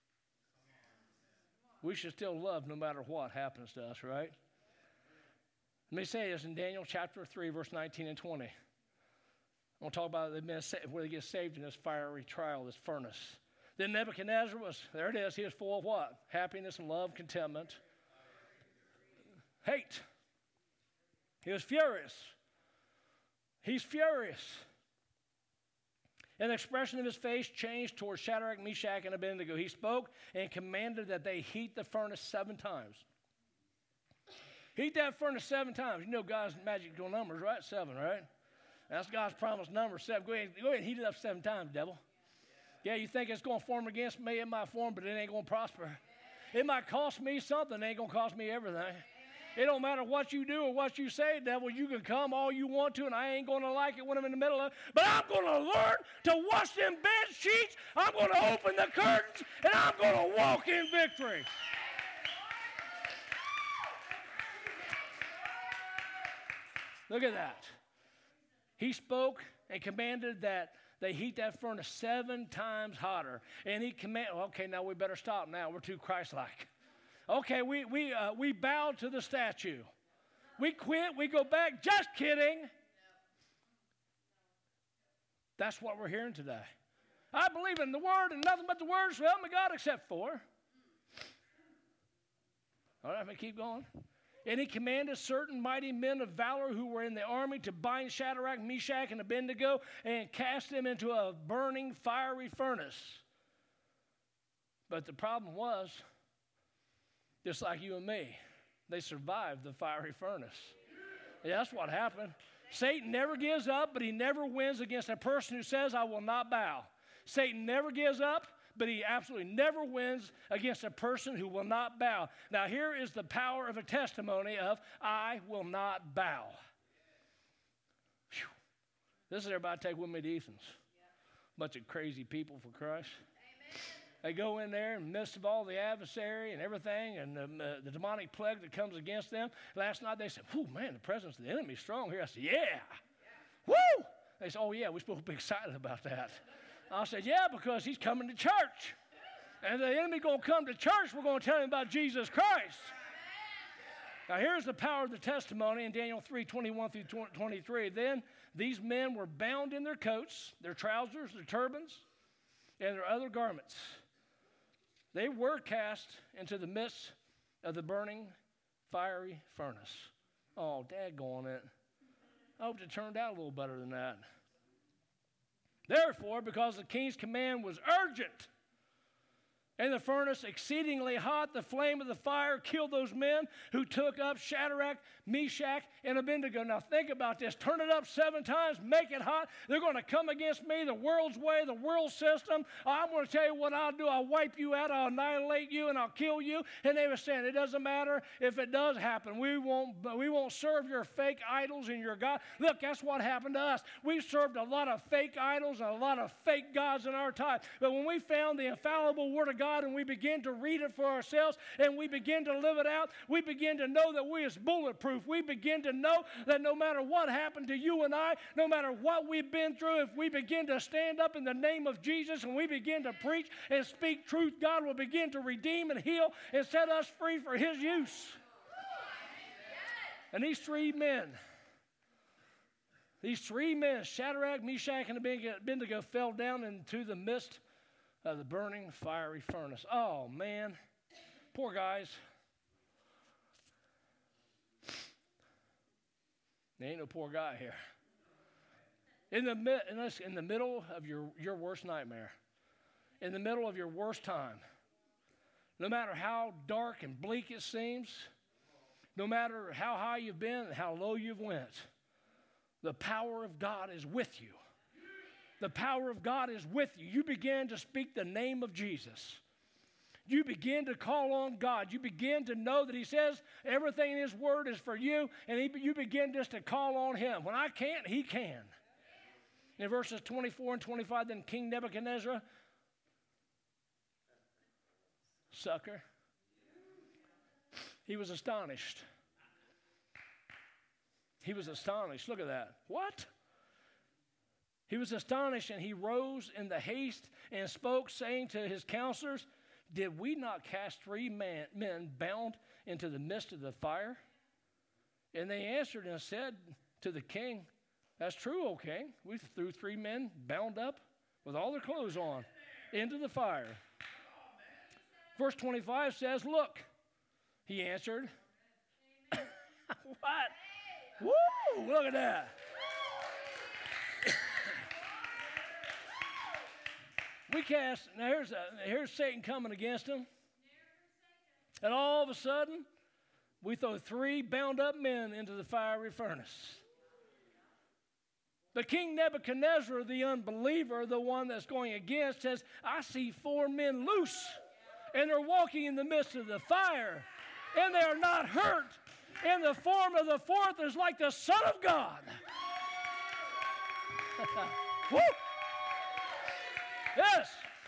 We should still love no matter what happens to us, right? Let me say this in Daniel chapter 3, verse 19 and 20. I want to talk about where they get saved in this fiery trial, this furnace. Then Nebuchadnezzar was, there it is, he was full of what? Happiness and love, contentment. Hate. He was furious. He's furious. And the expression of his face changed towards Shadrach, Meshach, and Abednego. He spoke and commanded that they heat the furnace 7 times. Heat that furnace 7 times. You know God's magical numbers, right? 7, right? That's God's promised number, 7. Go ahead and heat it up 7 times, devil. Yeah, you think it's going to form against me? It might form, but it ain't going to prosper. It might cost me something. It ain't going to cost me everything. It don't matter what you do or what you say, devil. You can come all you want to, and I ain't going to like it when I'm in the middle of it. But I'm going to learn to wash them bed sheets. I'm going to open the curtains, and I'm going to walk in victory. Look at that. He spoke and commanded that they heat that furnace 7 times hotter. And he commanded, okay, now we better stop now. We're too Christ-like. Okay, we bow to the statue. We quit. We go back. Just kidding. That's what we're hearing today. I believe in the Word and nothing but the Word, so help me God, except for. All right, let me keep going. And he commanded certain mighty men of valor who were in the army to bind Shadrach, Meshach, and Abednego and cast them into a burning, fiery furnace. But the problem was, just like you and me, they survived the fiery furnace. Yeah, that's what happened. Satan never gives up, but he never wins against a person who says, I will not bow. Satan never gives up, but he absolutely never wins against a person who will not bow. Now, here is the power of a testimony of, I will not bow. Whew. This is everybody take with me to Ethan's. Bunch of crazy people for Christ. They go in there in the midst of all the adversary and everything and the demonic plague that comes against them. Last night they said, "Whew, man, the presence of the enemy is strong here." I said, "Yeah." Woo! They said, "Oh, yeah, we're supposed to be excited about that." I said, "Yeah, because he's coming to church. And the enemy going to come to church. We're going to tell him about Jesus Christ." Now, here's the power of the testimony in Daniel 3:21 through 23. Then these men were bound in their coats, their trousers, their turbans, and their other garments. They were cast into the midst of the burning, fiery furnace. Oh, daggone it. I hoped it turned out a little better than that. Therefore, because the king's command was urgent, and the furnace exceedingly hot, the flame of the fire killed those men who took up Shadrach, Meshach, and Abednego. Now think about this. Turn it up 7 times. Make it hot. They're going to come against me, the world's way, the world system. I'm going to tell you what I'll do. I'll wipe you out. I'll annihilate you, and I'll kill you. And they were saying, it doesn't matter if it does happen. We won't serve your fake idols and your God. Look, that's what happened to us. We've served a lot of fake idols and a lot of fake gods in our time. But when we found the infallible Word of God, and we begin to read it for ourselves and we begin to live it out, we begin to know that we is bulletproof. We begin to know that no matter what happened to you and I, no matter what we've been through, if we begin to stand up in the name of Jesus and we begin to preach and speak truth, God will begin to redeem and heal and set us free for His use. And these three men, Shadrach, Meshach, and Abednego, fell down into the midst of the burning, fiery furnace. Oh, man. Poor guys. There ain't no poor guy here. In the middle of your worst nightmare, in the middle of your worst time, no matter how dark and bleak it seems, no matter how high you've been and how low you've went, the power of God is with you. The power of God is with you. You begin to speak the name of Jesus. You begin to call on God. You begin to know that He says everything in His Word is for you, and you begin just to call on Him. When I can't, He can. In verses 24 and 25, then King Nebuchadnezzar, sucker, he was astonished. He was astonished. Look at that. What? He was astonished, and he rose in the haste and spoke, saying to his counselors, did we not cast three men bound into the midst of the fire? And they answered and said to the king, that's true, O king. We threw three men bound up with all their clothes on into the fire. Verse 25 says, look, he answered. What? Woo! Look at that. We cast, now here's Satan coming against him. And all of a sudden, we throw three bound up men into the fiery furnace. But King Nebuchadnezzar, the unbeliever, the one that's going against, says, I see four men loose, and they're walking in the midst of the fire, and they are not hurt. And the form of the fourth is like the Son of God. Woo! Yes.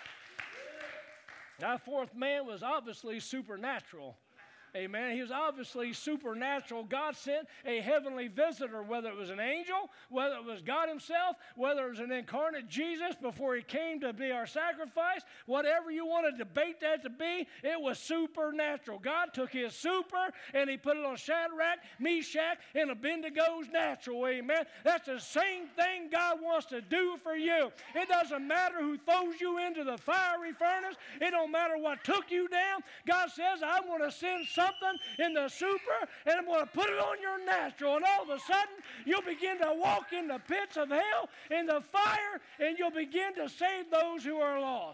That fourth man was obviously supernatural. Amen. He was obviously supernatural. God sent a heavenly visitor, whether it was an angel, whether it was God himself, whether it was an incarnate Jesus before he came to be our sacrifice, whatever you want to debate that to be, it was supernatural. God took his super and he put it on Shadrach, Meshach, and Abednego's natural. Amen. That's the same thing God wants to do for you. It doesn't matter who throws you into the fiery furnace. It don't matter what took you down. God says, I want to send something in the super, and I'm going to put it on your natural. And all of a sudden, you'll begin to walk in the pits of hell, in the fire, and you'll begin to save those who are lost.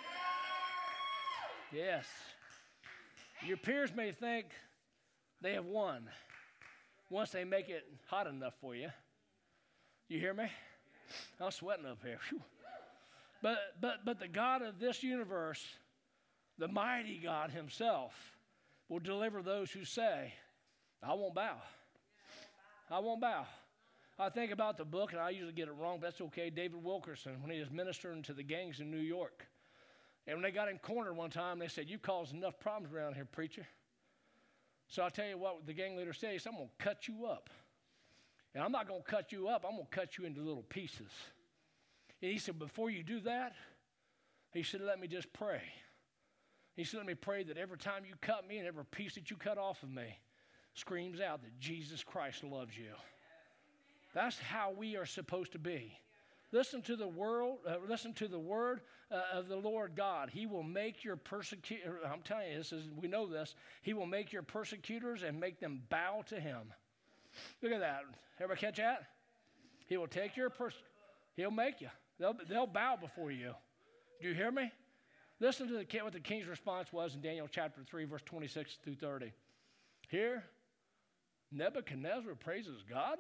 Yes. Your peers may think they have won once they make it hot enough for you. You hear me? I'm sweating up here. Whew. But the God of this universe, the mighty God himself, will deliver those who say, I won't bow. I won't bow. I think about the book, and I usually get it wrong, but that's okay. David Wilkerson, when he was ministering to the gangs in New York. And when they got him cornered one time, they said, you caused enough problems around here, preacher. So I'll tell you what the gang leader said. He said, I'm going to cut you up. And I'm not going to cut you up. I'm going to cut you into little pieces. And he said, before you do that, he said, let me just pray. He said, let me pray that every time you cut me and every piece that you cut off of me screams out that Jesus Christ loves you. That's how we are supposed to be. Listen to the word of the Lord God. He will make your persecutors, I'm telling you, we know this, he will make your persecutors and make them bow to him. Look at that. Everybody catch that? He will take your he'll make you. They'll bow before you. Do you hear me? Listen to what the king's response was in Daniel chapter 3, verse 26 through 30. Here, Nebuchadnezzar praises God.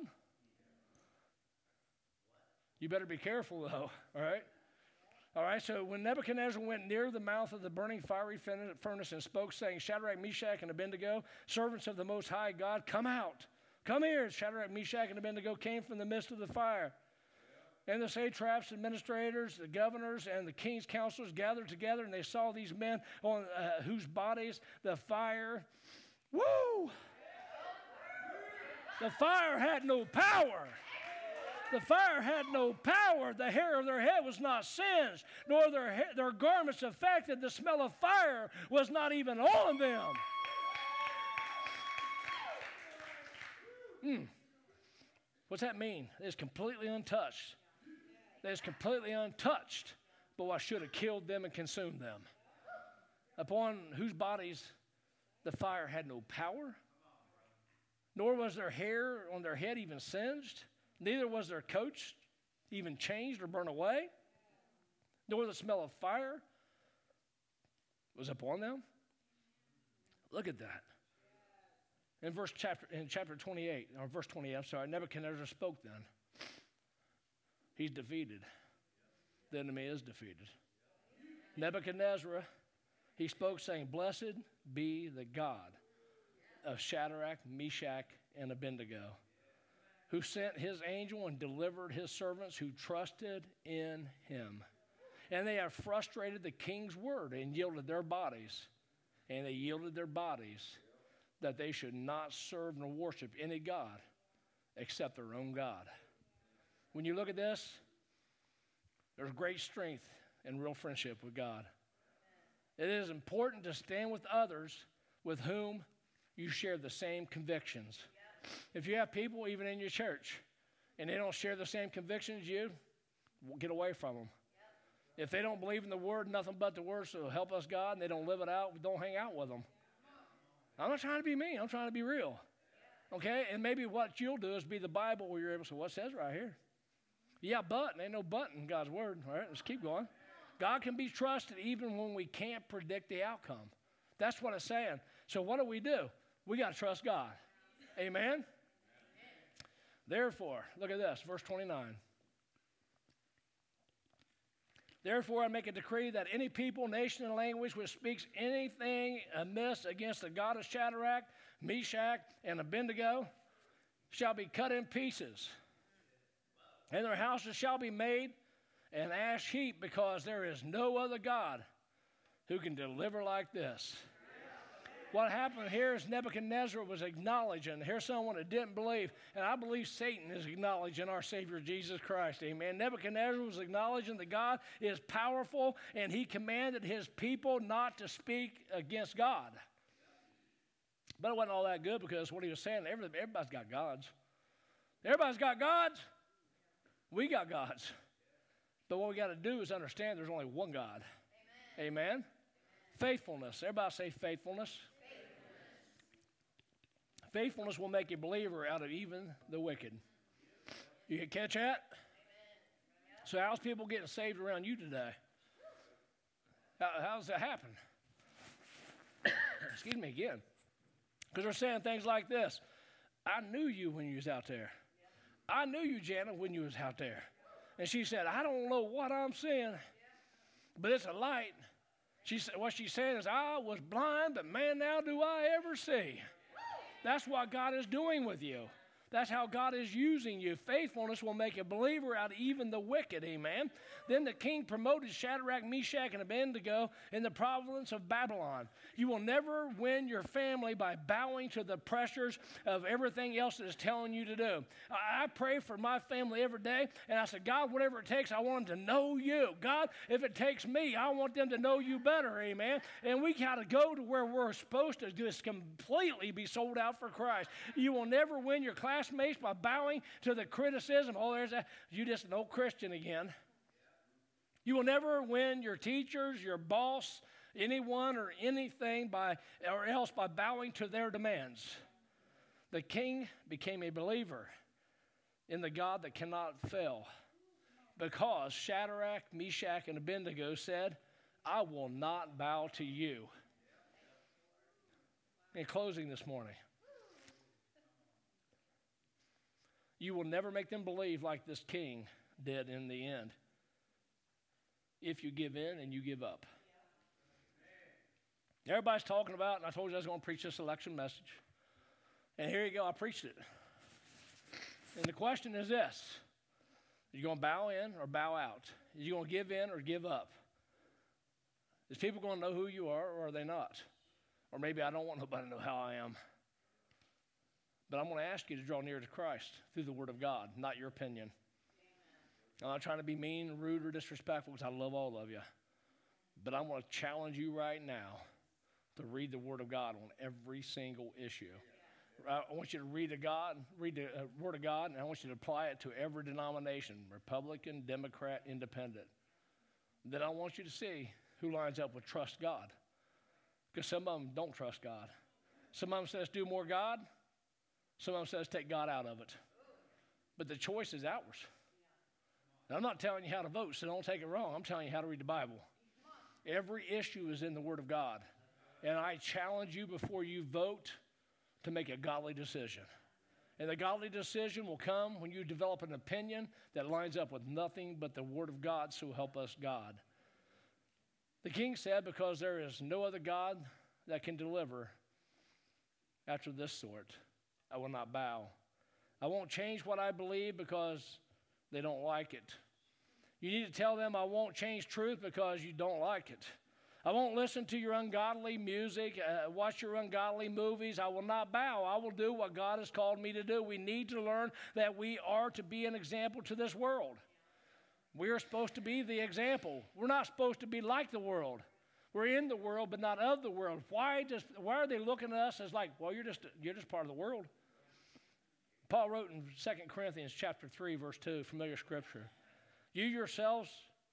You better be careful, though, all right? All right, so when Nebuchadnezzar went near the mouth of the burning fiery furnace and spoke, saying, Shadrach, Meshach, and Abednego, servants of the Most High God, come out. Come here. Shadrach, Meshach, and Abednego came from the midst of the fire. And the satraps, administrators, the governors, and the king's counselors gathered together, and they saw these men on whose bodies the fire, the fire had no power. The fire had no power. The hair of their head was not singed, nor their garments affected. The smell of fire was not even on them. What's that mean? It's completely untouched. It's completely untouched, but what should have killed them and consumed them. Upon whose bodies the fire had no power, nor was their hair on their head even singed, neither was their coat even changed or burned away, nor the smell of fire was upon them. Look at that. In chapter 28, or verse 28, Nebuchadnezzar spoke then. He's defeated. The enemy is defeated. Nebuchadnezzar, he spoke saying, blessed be the God of Shadrach, Meshach, and Abednego, who sent his angel and delivered his servants who trusted in him. And they have frustrated the king's word and yielded their bodies. And they yielded their bodies that they should not serve nor worship any God except their own God. When you look at this, there's great strength and real friendship with God. It is important to stand with others with whom you share the same convictions. If you have people, even in your church, and they don't share the same convictions as you, get away from them. If they don't believe in the Word, nothing but the Word, so help us God, and they don't live it out, don't hang out with them. I'm not trying to be mean. I'm trying to be real. Okay? And maybe what you'll do is be the Bible where you're able to say, what says right here? Yeah, but. Ain't no but in God's Word. All right, let's keep going. God can be trusted even when we can't predict the outcome. That's what it's saying. So what do? We got to trust God. Amen? Therefore, look at this, verse 29. Therefore, I make a decree that any people, nation, and language which speaks anything amiss against the God of Shadrach, Meshach, and Abednego shall be cut in pieces, and their houses shall be made an ash heap, because there is no other God who can deliver like this. What happened here is Nebuchadnezzar was acknowledging. Here's someone that didn't believe, and I believe Satan is acknowledging our Savior Jesus Christ. Amen. Nebuchadnezzar was acknowledging that God is powerful, and he commanded his people not to speak against God. But it wasn't all that good, because what he was saying, everybody's got gods. Everybody's got gods. We got gods. But what we got to do is understand there's only one God. Amen. Amen. Faithfulness. Everybody say faithfulness. Faithfulness will make a believer out of even the wicked. You can catch that? Amen. So how's people getting saved around you today? How does that happen? Excuse me again. Because they're saying things like this. I knew you when you was out there. I knew you, Janet, when you was out there. And she said, I don't know what I'm seeing, but it's a light. She said, what she's saying is, I was blind, but man, now do I ever see. That's what God is doing with you. That's how God is using you. Faithfulness will make a believer out of even the wicked, amen. Then the king promoted Shadrach, Meshach, and Abednego in the province of Babylon. You will never win your family by bowing to the pressures of everything else that is telling you to do. I pray for my family every day, and I said, God, whatever it takes, I want them to know you. God, if it takes me, I want them to know you better, amen. And we got to go to where we're supposed to just completely be sold out for Christ. You will never win your classmates by bowing to the criticism. Oh, there's that. You just an old Christian again. You will never win your teachers, your boss, anyone or anything by bowing to their demands. The king became a believer in the God that cannot fail, because Shadrach, Meshach, and Abednego said, I will not bow to you. In closing this morning, you will never make them believe like this king did in the end, if you give in and you give up. Everybody's talking about, and I told you I was going to preach this election message. And here you go, I preached it. And the question is this: are you going to bow in or bow out? Are you going to give in or give up? Is people going to know who you are, or are they not? Or maybe I don't want nobody to know how I am. But I'm going to ask you to draw near to Christ through the Word of God, not your opinion. I'm not trying to be mean, rude, or disrespectful, because I love all of you. But I'm going to challenge you right now to read the Word of God on every single issue. I want you to read the Word of God, and I want you to apply it to every denomination, Republican, Democrat, Independent. Then I want you to see who lines up with trust God. Because some of them don't trust God. Some of them says do more God. Some of them says take God out of it. But the choice is ours. Now, I'm not telling you how to vote, so don't take it wrong. I'm telling you how to read the Bible. Every issue is in the Word of God. And I challenge you before you vote to make a godly decision. And the godly decision will come when you develop an opinion that lines up with nothing but the Word of God, so help us God. The king said, because there is no other God that can deliver after this sort, I will not bow. I won't change what I believe because they don't like it. You need to tell them I won't change truth because you don't like it. I won't listen to your ungodly music, watch your ungodly movies. I will not bow. I will do what God has called me to do. We need to learn that we are to be an example to this world. We are supposed to be the example. We're not supposed to be like the world. We're in the world, but not of the world. Why are they looking at us as like, well, you're just part of the world? Paul wrote in 2 Corinthians chapter 3, verse 2, familiar scripture. You yourselves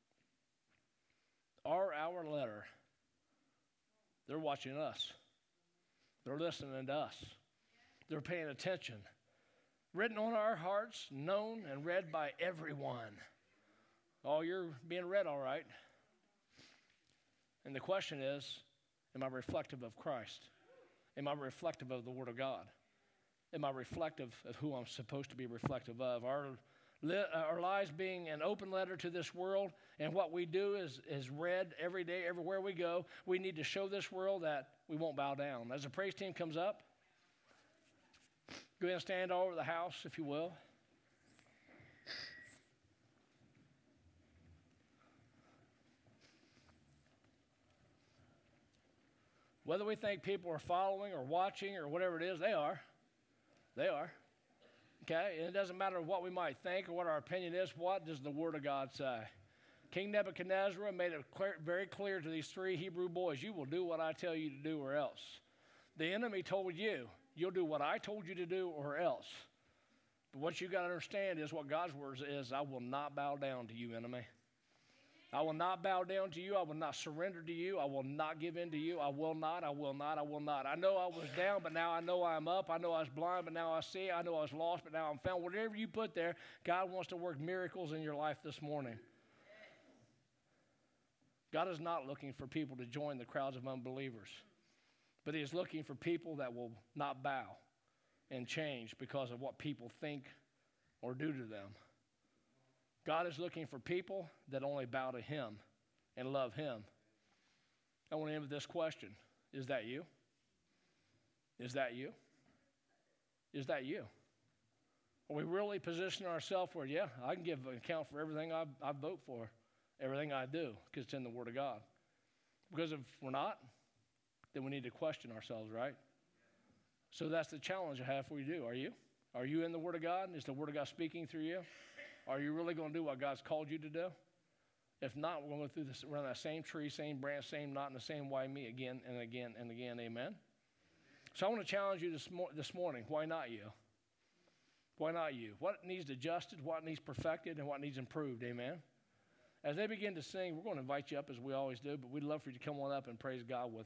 are our letter. They're watching us. They're listening to us. They're paying attention. Written on our hearts, known and read by everyone. Oh, you're being read all right. And the question is, am I reflective of Christ? Am I reflective of the Word of God? Am I reflective of who I'm supposed to be reflective of? Our lives being an open letter to this world, and what we do is read every day, everywhere we go. We need to show this world that we won't bow down. As the praise team comes up, go ahead and stand all over the house, if you will. Whether we think people are following or watching or whatever it is, they are. They are. Okay? And it doesn't matter what we might think or what our opinion is. What does the Word of God say? King Nebuchadnezzar made it very clear to these 3 Hebrew boys, you will do what I tell you to do or else. The enemy told you, you'll do what I told you to do or else. But what you got to understand is what God's word is, I will not bow down to you, enemy. I will not bow down to you. I will not surrender to you. I will not give in to you. I will not. I will not. I will not. I know I was down, but now I know I'm up. I know I was blind, but now I see. I know I was lost, but now I'm found. Whatever you put there, God wants to work miracles in your life this morning. God is not looking for people to join the crowds of unbelievers, but He is looking for people that will not bow and change because of what people think or do to them. God is looking for people that only bow to Him and love Him. I want to end with this question. Is that you? Is that you? Is that you? Are we really positioning ourselves where, yeah, I can give an account for everything I vote for, everything I do, because it's in the Word of God. Because if we're not, then we need to question ourselves, right? So that's the challenge I have for you to do. Are you? Are you in the Word of God? Is the Word of God speaking through you? Are you really going to do what God's called you to do? If not, we're going to go through this, around that same tree, same branch, same knot, and the same why me again and again and again. Amen? So I want to challenge you this morning. Why not you? Why not you? What needs adjusted, what needs perfected, and what needs improved? Amen? As they begin to sing, we're going to invite you up as we always do, but we'd love for you to come on up and praise God with